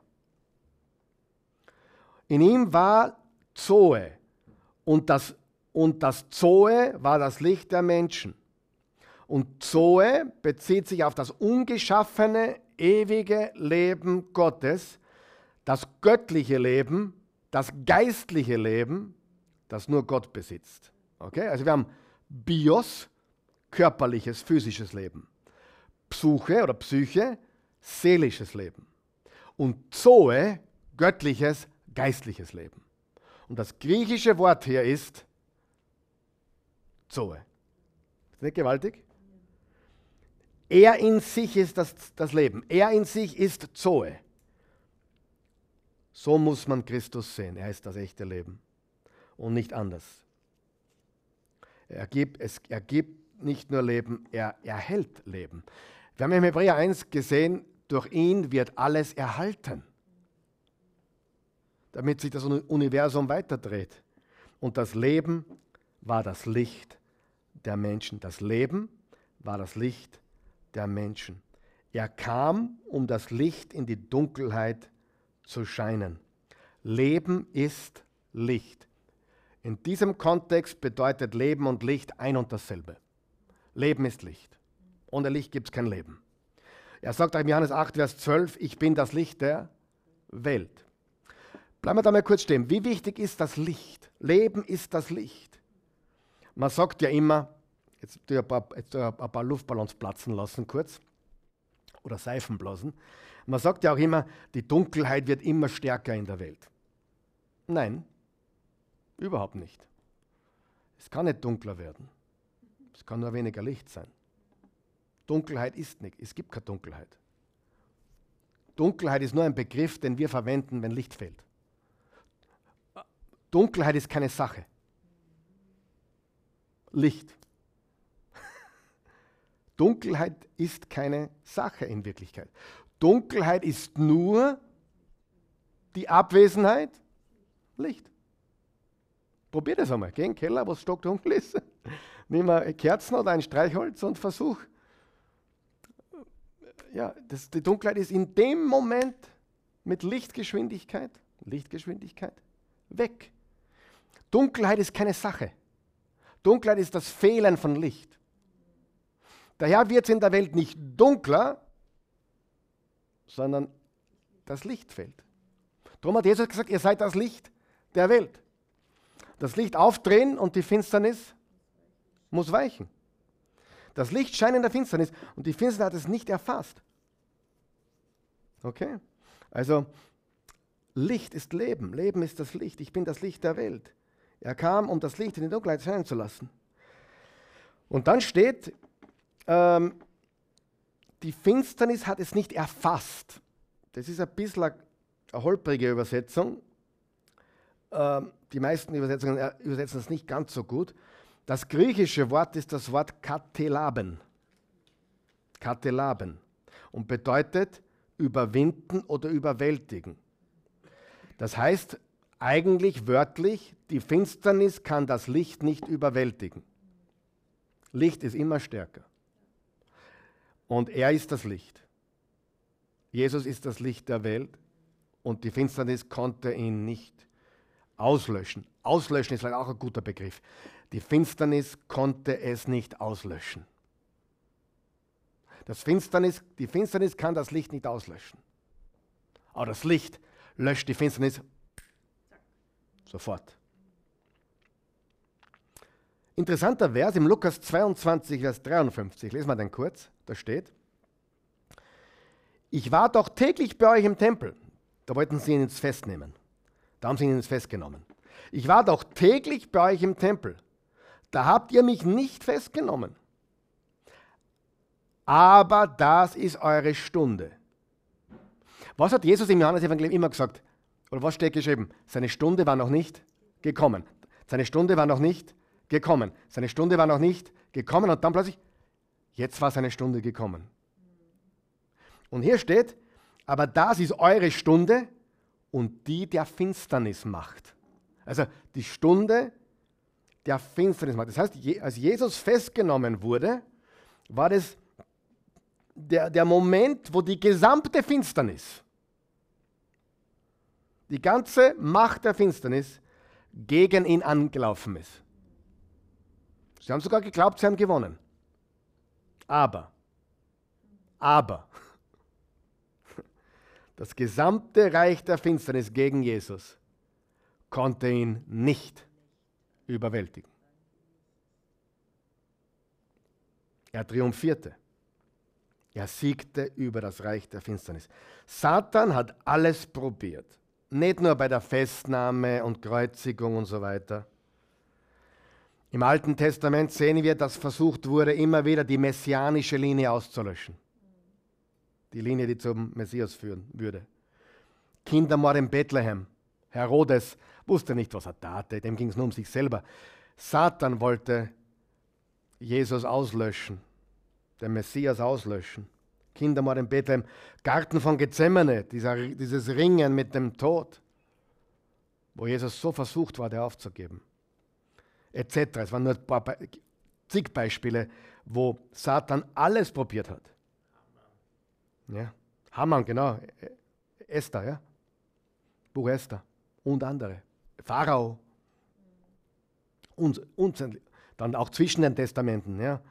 In ihm war Zoe und das Zoe war das Licht der Menschen. Und Zoe bezieht sich auf das ungeschaffene, ewige Leben Gottes, das göttliche Leben, das geistliche Leben, das nur Gott besitzt. Okay? Also wir haben Bios, körperliches, physisches Leben. Psyche oder Psyche, seelisches Leben. Und Zoe, göttliches, geistliches Leben. Und das griechische Wort hier ist Zoe. Ist nicht gewaltig? Er in sich ist das Leben. Er in sich ist Zoe. So muss man Christus sehen. Er ist das echte Leben und nicht anders. Er gibt nicht nur Leben, er erhält Leben. Wir haben im Hebräer 1 gesehen, durch ihn wird alles erhalten, damit sich das Universum weiterdreht. Und das Leben war das Licht der Menschen. Das Leben war das Licht der Menschen. Er kam, um das Licht in die Dunkelheit zu scheinen. Leben ist Licht. In diesem Kontext bedeutet Leben und Licht ein und dasselbe. Leben ist Licht. Ohne Licht gibt es kein Leben. Er sagt auch in Johannes 8, Vers 12, ich bin das Licht der Welt. Bleiben wir da mal kurz stehen. Wie wichtig ist das Licht? Leben ist das Licht. Man sagt ja immer, jetzt ein paar Luftballons platzen lassen kurz oder Seifen blasen. Man sagt ja auch immer, die Dunkelheit wird immer stärker in der Welt. Nein, überhaupt nicht. Es kann nicht dunkler werden. Es kann nur weniger Licht sein. Dunkelheit ist nicht. Es gibt keine Dunkelheit. Dunkelheit ist nur ein Begriff, den wir verwenden, wenn Licht fehlt. Dunkelheit ist keine Sache. Licht. Dunkelheit ist keine Sache in Wirklichkeit. Dunkelheit ist nur die Abwesenheit Licht. Probier das einmal. Geh in den Keller, wo es stockdunkel ist. Nimm mal Kerzen oder ein Streichholz und versuch. Ja, die Dunkelheit ist in dem Moment mit Lichtgeschwindigkeit weg. Dunkelheit ist keine Sache. Dunkelheit ist das Fehlen von Licht. Daher wird es in der Welt nicht dunkler, sondern das Licht fehlt. Darum hat Jesus gesagt, ihr seid das Licht der Welt. Das Licht aufdrehen und die Finsternis muss weichen. Das Licht scheint in der Finsternis und die Finsternis hat es nicht erfasst. Okay? Also Licht ist Leben. Leben ist das Licht. Ich bin das Licht der Welt. Er kam, um das Licht in die Dunkelheit scheinen zu lassen. Und dann steht, die Finsternis hat es nicht erfasst. Das ist ein bisschen eine holprige Übersetzung. Die meisten Übersetzungen übersetzen es nicht ganz so gut. Das griechische Wort ist das Wort katelaben. Katelaben. Und bedeutet überwinden oder überwältigen. Das heißt eigentlich wörtlich, die Finsternis kann das Licht nicht überwältigen. Licht ist immer stärker. Und er ist das Licht. Jesus ist das Licht der Welt und die Finsternis konnte ihn nicht auslöschen. Auslöschen ist vielleicht auch ein guter Begriff. Die Finsternis konnte es nicht auslöschen. Die Finsternis kann das Licht nicht auslöschen. Aber das Licht löscht die Finsternis sofort. Interessanter Vers im Lukas 22, Vers 53. Lesen wir den kurz. Da steht, ich war doch täglich bei euch im Tempel. Da wollten sie ihn ins Fest nehmen. Da haben sie ihn ins Fest genommen. Ich war doch täglich bei euch im Tempel. Da habt ihr mich nicht festgenommen. Aber das ist eure Stunde. Was hat Jesus im Johannesevangelium immer gesagt? Oder was steht geschrieben? Seine Stunde war noch nicht gekommen. Seine Stunde war noch nicht gekommen. Seine Stunde war noch nicht gekommen und dann plötzlich, jetzt war seine Stunde gekommen. Und hier steht, aber das ist eure Stunde und die der Finsternis macht. Also die Stunde der Finsternis macht. Das heißt, als Jesus festgenommen wurde, war das der Moment, wo die gesamte Finsternis, die ganze Macht der Finsternis gegen ihn angelaufen ist. Sie haben sogar geglaubt, sie haben gewonnen. Aber, Das gesamte Reich der Finsternis gegen Jesus konnte ihn nicht überwältigen. Er triumphierte. Er siegte über das Reich der Finsternis. Satan hat alles probiert. Nicht nur bei der Festnahme und Kreuzigung und so weiter. Im Alten Testament sehen wir, dass versucht wurde, immer wieder die messianische Linie auszulöschen. Die Linie, die zum Messias führen würde. Kindermord in Bethlehem. Herodes wusste nicht, was er tat. Dem ging es nur um sich selber. Satan wollte Jesus auslöschen. Den Messias auslöschen. Kindermord in Bethlehem. Garten von Gethsemane. Dieses Ringen mit dem Tod. Wo Jesus so versucht war, der aufzugeben. Etc. Es waren nur zig Beispiele, wo Satan alles probiert hat. Ja. Haman, genau. Esther, ja. Buch Esther. Und andere. Pharao. Und dann auch zwischen den Testamenten, ja.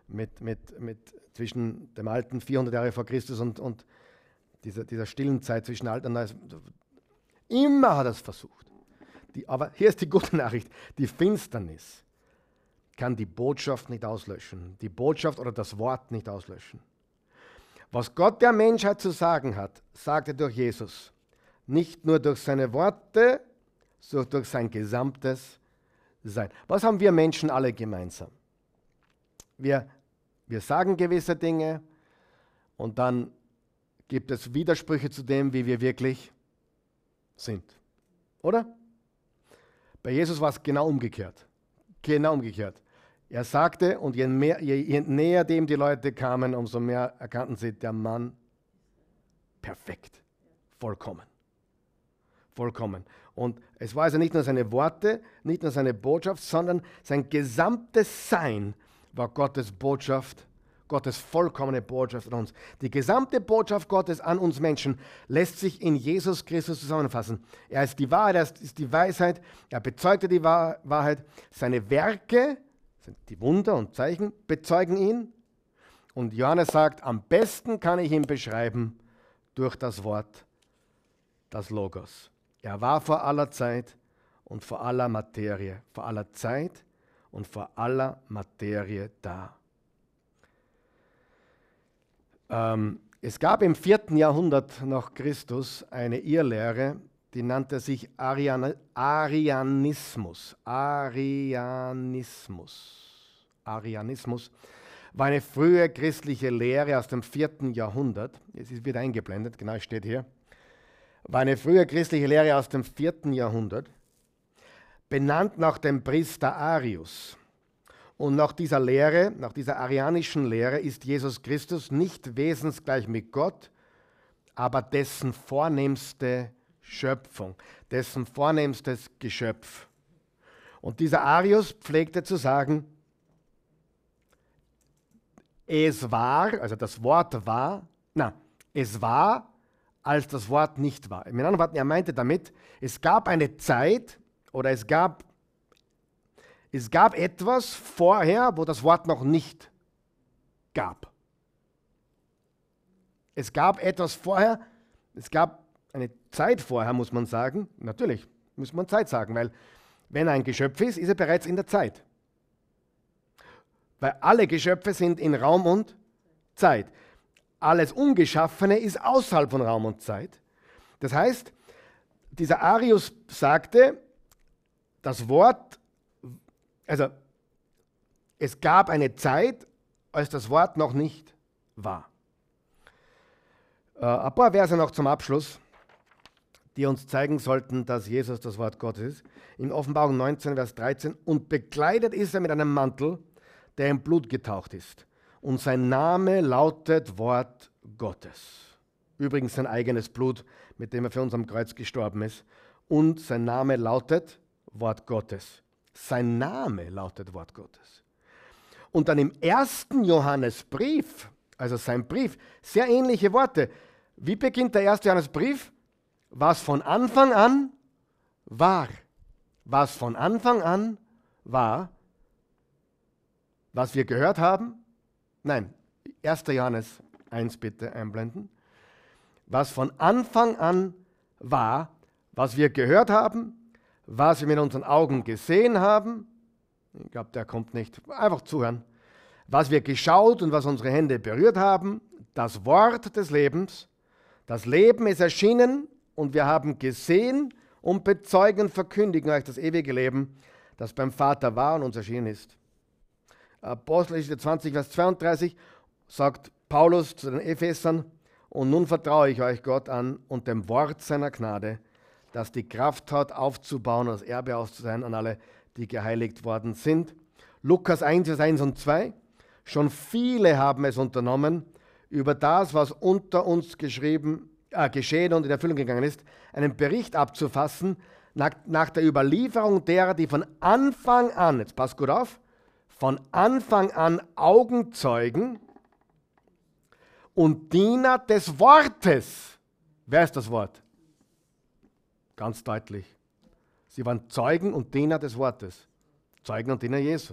Zwischen dem Alten 400 Jahre vor Christus und dieser stillen Zeit zwischen Alt und Neu. Immer hat er es versucht. Aber hier ist die gute Nachricht. Die Finsternis kann die Botschaft nicht auslöschen. Die Botschaft oder das Wort nicht auslöschen. Was Gott der Menschheit zu sagen hat, sagt er durch Jesus. Nicht nur durch seine Worte, sondern durch sein gesamtes Sein. Was haben wir Menschen alle gemeinsam? Wir sagen gewisse Dinge und dann gibt es Widersprüche zu dem, wie wir wirklich sind. Oder? Bei Jesus war es genau umgekehrt. Genau umgekehrt. Er sagte, und je näher dem die Leute kamen, umso mehr erkannten sie, der Mann perfekt, vollkommen. Vollkommen. Und es war also nicht nur seine Worte, nicht nur seine Botschaft, sondern sein gesamtes Sein war Gottes Botschaft, Gottes vollkommene Botschaft an uns. Die gesamte Botschaft Gottes an uns Menschen lässt sich in Jesus Christus zusammenfassen. Er ist die Wahrheit, er ist die Weisheit, er bezeugte die Wahrheit. Seine Werke, die Wunder und Zeichen, bezeugen ihn. Und Johannes sagt, am besten kann ich ihn beschreiben durch das Wort, das Logos. Er war vor aller Zeit und vor aller Materie, vor aller Zeit und vor aller Materie da. Es gab im 4. Jahrhundert nach Christus eine Irrlehre, die nannte sich Arianismus. Arianismus war eine frühe christliche Lehre aus dem 4. Jahrhundert. Es ist wieder eingeblendet, genau, steht hier. War eine frühe christliche Lehre aus dem 4. Jahrhundert, benannt nach dem Priester Arius. Und nach dieser Lehre, nach dieser arianischen Lehre, ist Jesus Christus nicht wesensgleich mit Gott, aber dessen vornehmste Schöpfung, dessen vornehmstes Geschöpf. Und dieser Arius pflegte zu sagen, es war, also das Wort war, es war, als das Wort nicht war. Mit anderen Worten, er meinte damit, es gab eine Zeit oder es gab etwas vorher, wo das Wort noch nicht gab. Es gab etwas vorher, es gab eine Zeit vorher, muss man sagen. Natürlich muss man Zeit sagen, weil wenn ein Geschöpf ist, ist er bereits in der Zeit. Weil alle Geschöpfe sind in Raum und Zeit. Alles Ungeschaffene ist außerhalb von Raum und Zeit. Das heißt, dieser Arius sagte, das Wort, also es gab eine Zeit, als das Wort noch nicht war. Ein paar Verse noch zum Abschluss, die uns zeigen sollten, dass Jesus das Wort Gottes ist. In Offenbarung 19, Vers 13, und bekleidet ist er mit einem Mantel, der in Blut getaucht ist. Und sein Name lautet Wort Gottes. Übrigens sein eigenes Blut, mit dem er für uns am Kreuz gestorben ist. Und sein Name lautet Wort Gottes. Sein Name lautet Wort Gottes. Und dann im 1. Johannesbrief, also sein Brief, sehr ähnliche Worte. Wie beginnt der 1. Johannesbrief? Was von Anfang an war. Was von Anfang an war. Was wir gehört haben? Nein, 1. Johannes 1 bitte einblenden. was von Anfang an war, was wir gehört haben, was wir mit unseren Augen gesehen haben. Ich glaube, der kommt nicht. Einfach zuhören. Was wir geschaut und was unsere Hände berührt haben, das Wort des Lebens. Das Leben ist erschienen und wir haben gesehen und bezeugen und verkündigen euch das ewige Leben, das beim Vater war und uns erschienen ist. Apostelgeschichte 20, Vers 32 sagt Paulus zu den Ephesern: Und nun vertraue ich euch Gott an und dem Wort seiner Gnade, das die Kraft hat, aufzubauen und das Erbe auszusein an alle, die geheiligt worden sind. Lukas 1, Vers 1 und 2. Schon viele haben es unternommen, über das, was unter uns geschehen und in Erfüllung gegangen ist, einen Bericht abzufassen, nach der Überlieferung derer, die von Anfang an, jetzt passt gut auf, von Anfang an Augenzeugen und Diener des Wortes. Wer ist das Wort? Ganz deutlich. Sie waren Zeugen und Diener des Wortes. Zeugen und Diener Jesu.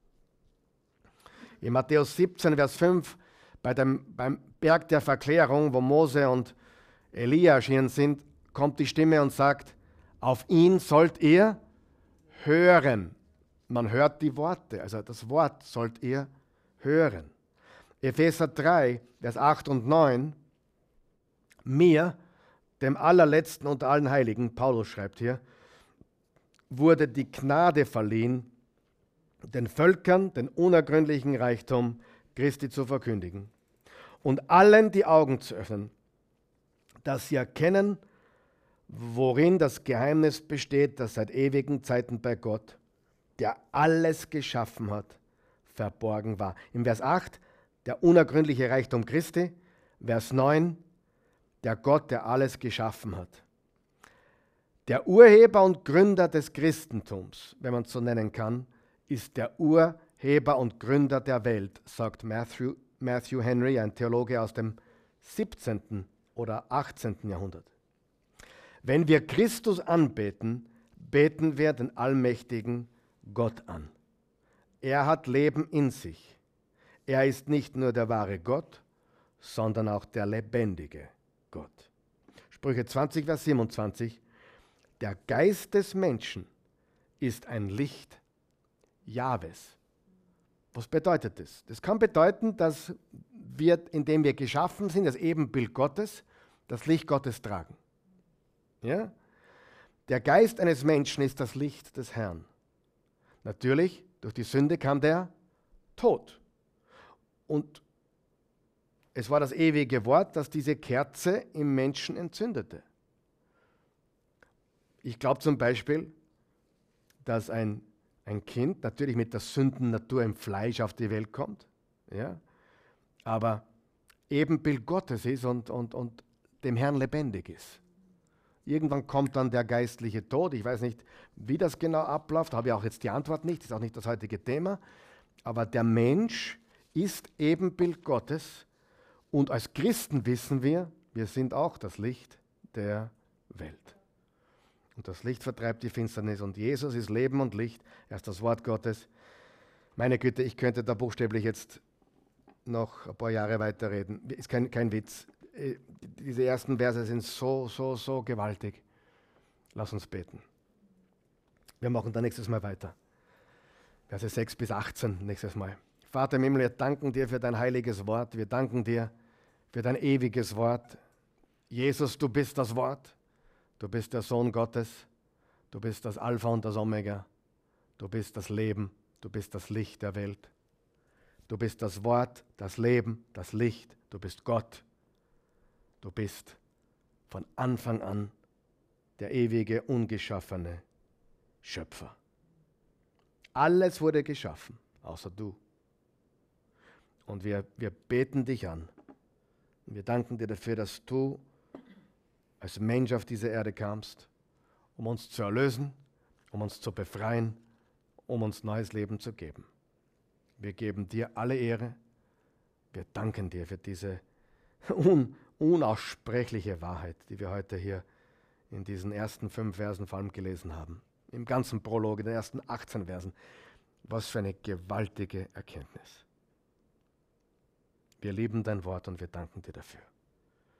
In Matthäus 17, Vers 5, beim Berg der Verklärung, wo Mose und Elia erschienen sind, kommt die Stimme und sagt: Auf ihn sollt ihr hören. Man hört die Worte, also das Wort sollt ihr hören. Epheser 3, Vers 8 und 9. Mir, dem allerletzten unter allen Heiligen, Paulus schreibt hier, wurde die Gnade verliehen, den Völkern den unergründlichen Reichtum Christi zu verkündigen und allen die Augen zu öffnen, dass sie erkennen, worin das Geheimnis besteht, das seit ewigen Zeiten bei Gott, der alles geschaffen hat, verborgen war. Im Vers 8, der unergründliche Reichtum Christi. Vers 9, der Gott, der alles geschaffen hat. Der Urheber und Gründer des Christentums, wenn man es so nennen kann, ist der Urheber und Gründer der Welt, sagt Matthew Henry, ein Theologe aus dem 17. oder 18. Jahrhundert. Wenn wir Christus anbeten, beten wir den allmächtigen Gott an. Er hat Leben in sich. Er ist nicht nur der wahre Gott, sondern auch der lebendige Gott. Sprüche 20, Vers 27. Der Geist des Menschen ist ein Licht Jahwes. Was bedeutet das? Das kann bedeuten, dass wir, indem wir geschaffen sind, das Ebenbild Gottes, das Licht Gottes tragen. Ja? Der Geist eines Menschen ist das Licht des Herrn. Natürlich, durch die Sünde kam der Tod. Und es war das ewige Wort, das diese Kerze im Menschen entzündete. Ich glaube zum Beispiel, dass ein Kind natürlich mit der Sündennatur im Fleisch auf die Welt kommt, ja, aber Ebenbild Gottes ist und dem Herrn lebendig ist. Irgendwann kommt dann der geistliche Tod. Ich weiß nicht, wie das genau abläuft, habe ich auch jetzt die Antwort nicht, ist auch nicht das heutige Thema. Aber der Mensch ist Ebenbild Gottes und als Christen wissen wir sind auch das Licht der Welt. Und das Licht vertreibt die Finsternis und Jesus ist Leben und Licht. Er ist das Wort Gottes. Meine Güte, ich könnte da buchstäblich jetzt noch ein paar Jahre weiterreden. Ist kein Witz. Diese ersten Verse sind so gewaltig. Lass uns beten. Wir machen dann nächstes Mal weiter. Verse 6 bis 18 nächstes Mal. Vater im Himmel, wir danken dir für dein heiliges Wort. Wir danken dir für dein ewiges Wort. Jesus, du bist das Wort. Du bist der Sohn Gottes. Du bist das Alpha und das Omega. Du bist das Leben. Du bist das Licht der Welt. Du bist das Wort, das Leben, das Licht. Du bist Gott. Du bist von Anfang an der ewige, ungeschaffene Schöpfer. Alles wurde geschaffen, außer du. Und wir beten dich an. Und wir danken dir dafür, dass du als Mensch auf diese Erde kamst, um uns zu erlösen, um uns zu befreien, um uns neues Leben zu geben. Wir geben dir alle Ehre. Wir danken dir für diese unaussprechliche Wahrheit, die wir heute hier in diesen ersten 5 Versen vor allem gelesen haben. Im ganzen Prolog, in den ersten 18 Versen. Was für eine gewaltige Erkenntnis. Wir lieben dein Wort und wir danken dir dafür.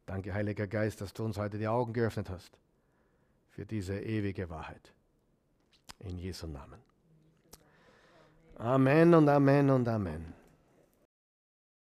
Danke, Heiliger Geist, dass du uns heute die Augen geöffnet hast für diese ewige Wahrheit. In Jesu Namen. Amen und Amen und Amen.